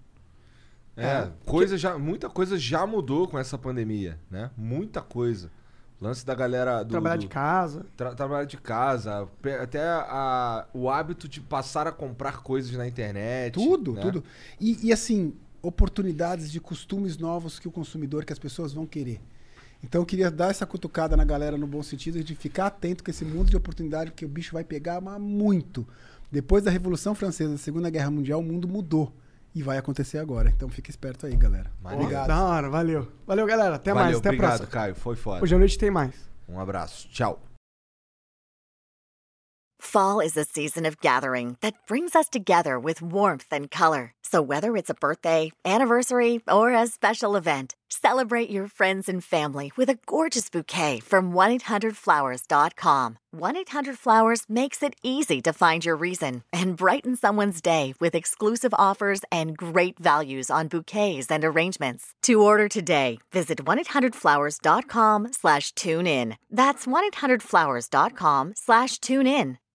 Muita coisa já mudou com essa pandemia, né? Muita coisa. Lance da galera... Trabalhar de casa. Trabalhar de casa. Até o hábito de passar a comprar coisas na internet. Tudo, né? tudo. E assim, oportunidades de costumes novos que o consumidor, que as pessoas vão querer. Então eu queria dar essa cutucada na galera no bom sentido de ficar atento com esse mundo de oportunidade, porque o bicho vai pegar mas muito. Depois da Revolução Francesa, da Segunda Guerra Mundial, o mundo mudou. E vai acontecer agora. Então fica esperto aí, galera. Obrigado. Da hora, valeu. Valeu, galera. Até mais, até a próxima. Obrigado, Caio. Foi foda. Hoje à noite tem mais. Um abraço. Tchau. Fall is a season of gathering that brings us together with warmth and color. So whether it's a birthday, anniversary, or a special event, celebrate your friends and family with a gorgeous bouquet from 1-800-Flowers.com. 1-800-Flowers makes it easy to find your reason and brighten someone's day with exclusive offers and great values on bouquets and arrangements. To order today, visit 1-800-Flowers.com/tune in. That's 1-800-Flowers.com/tune in.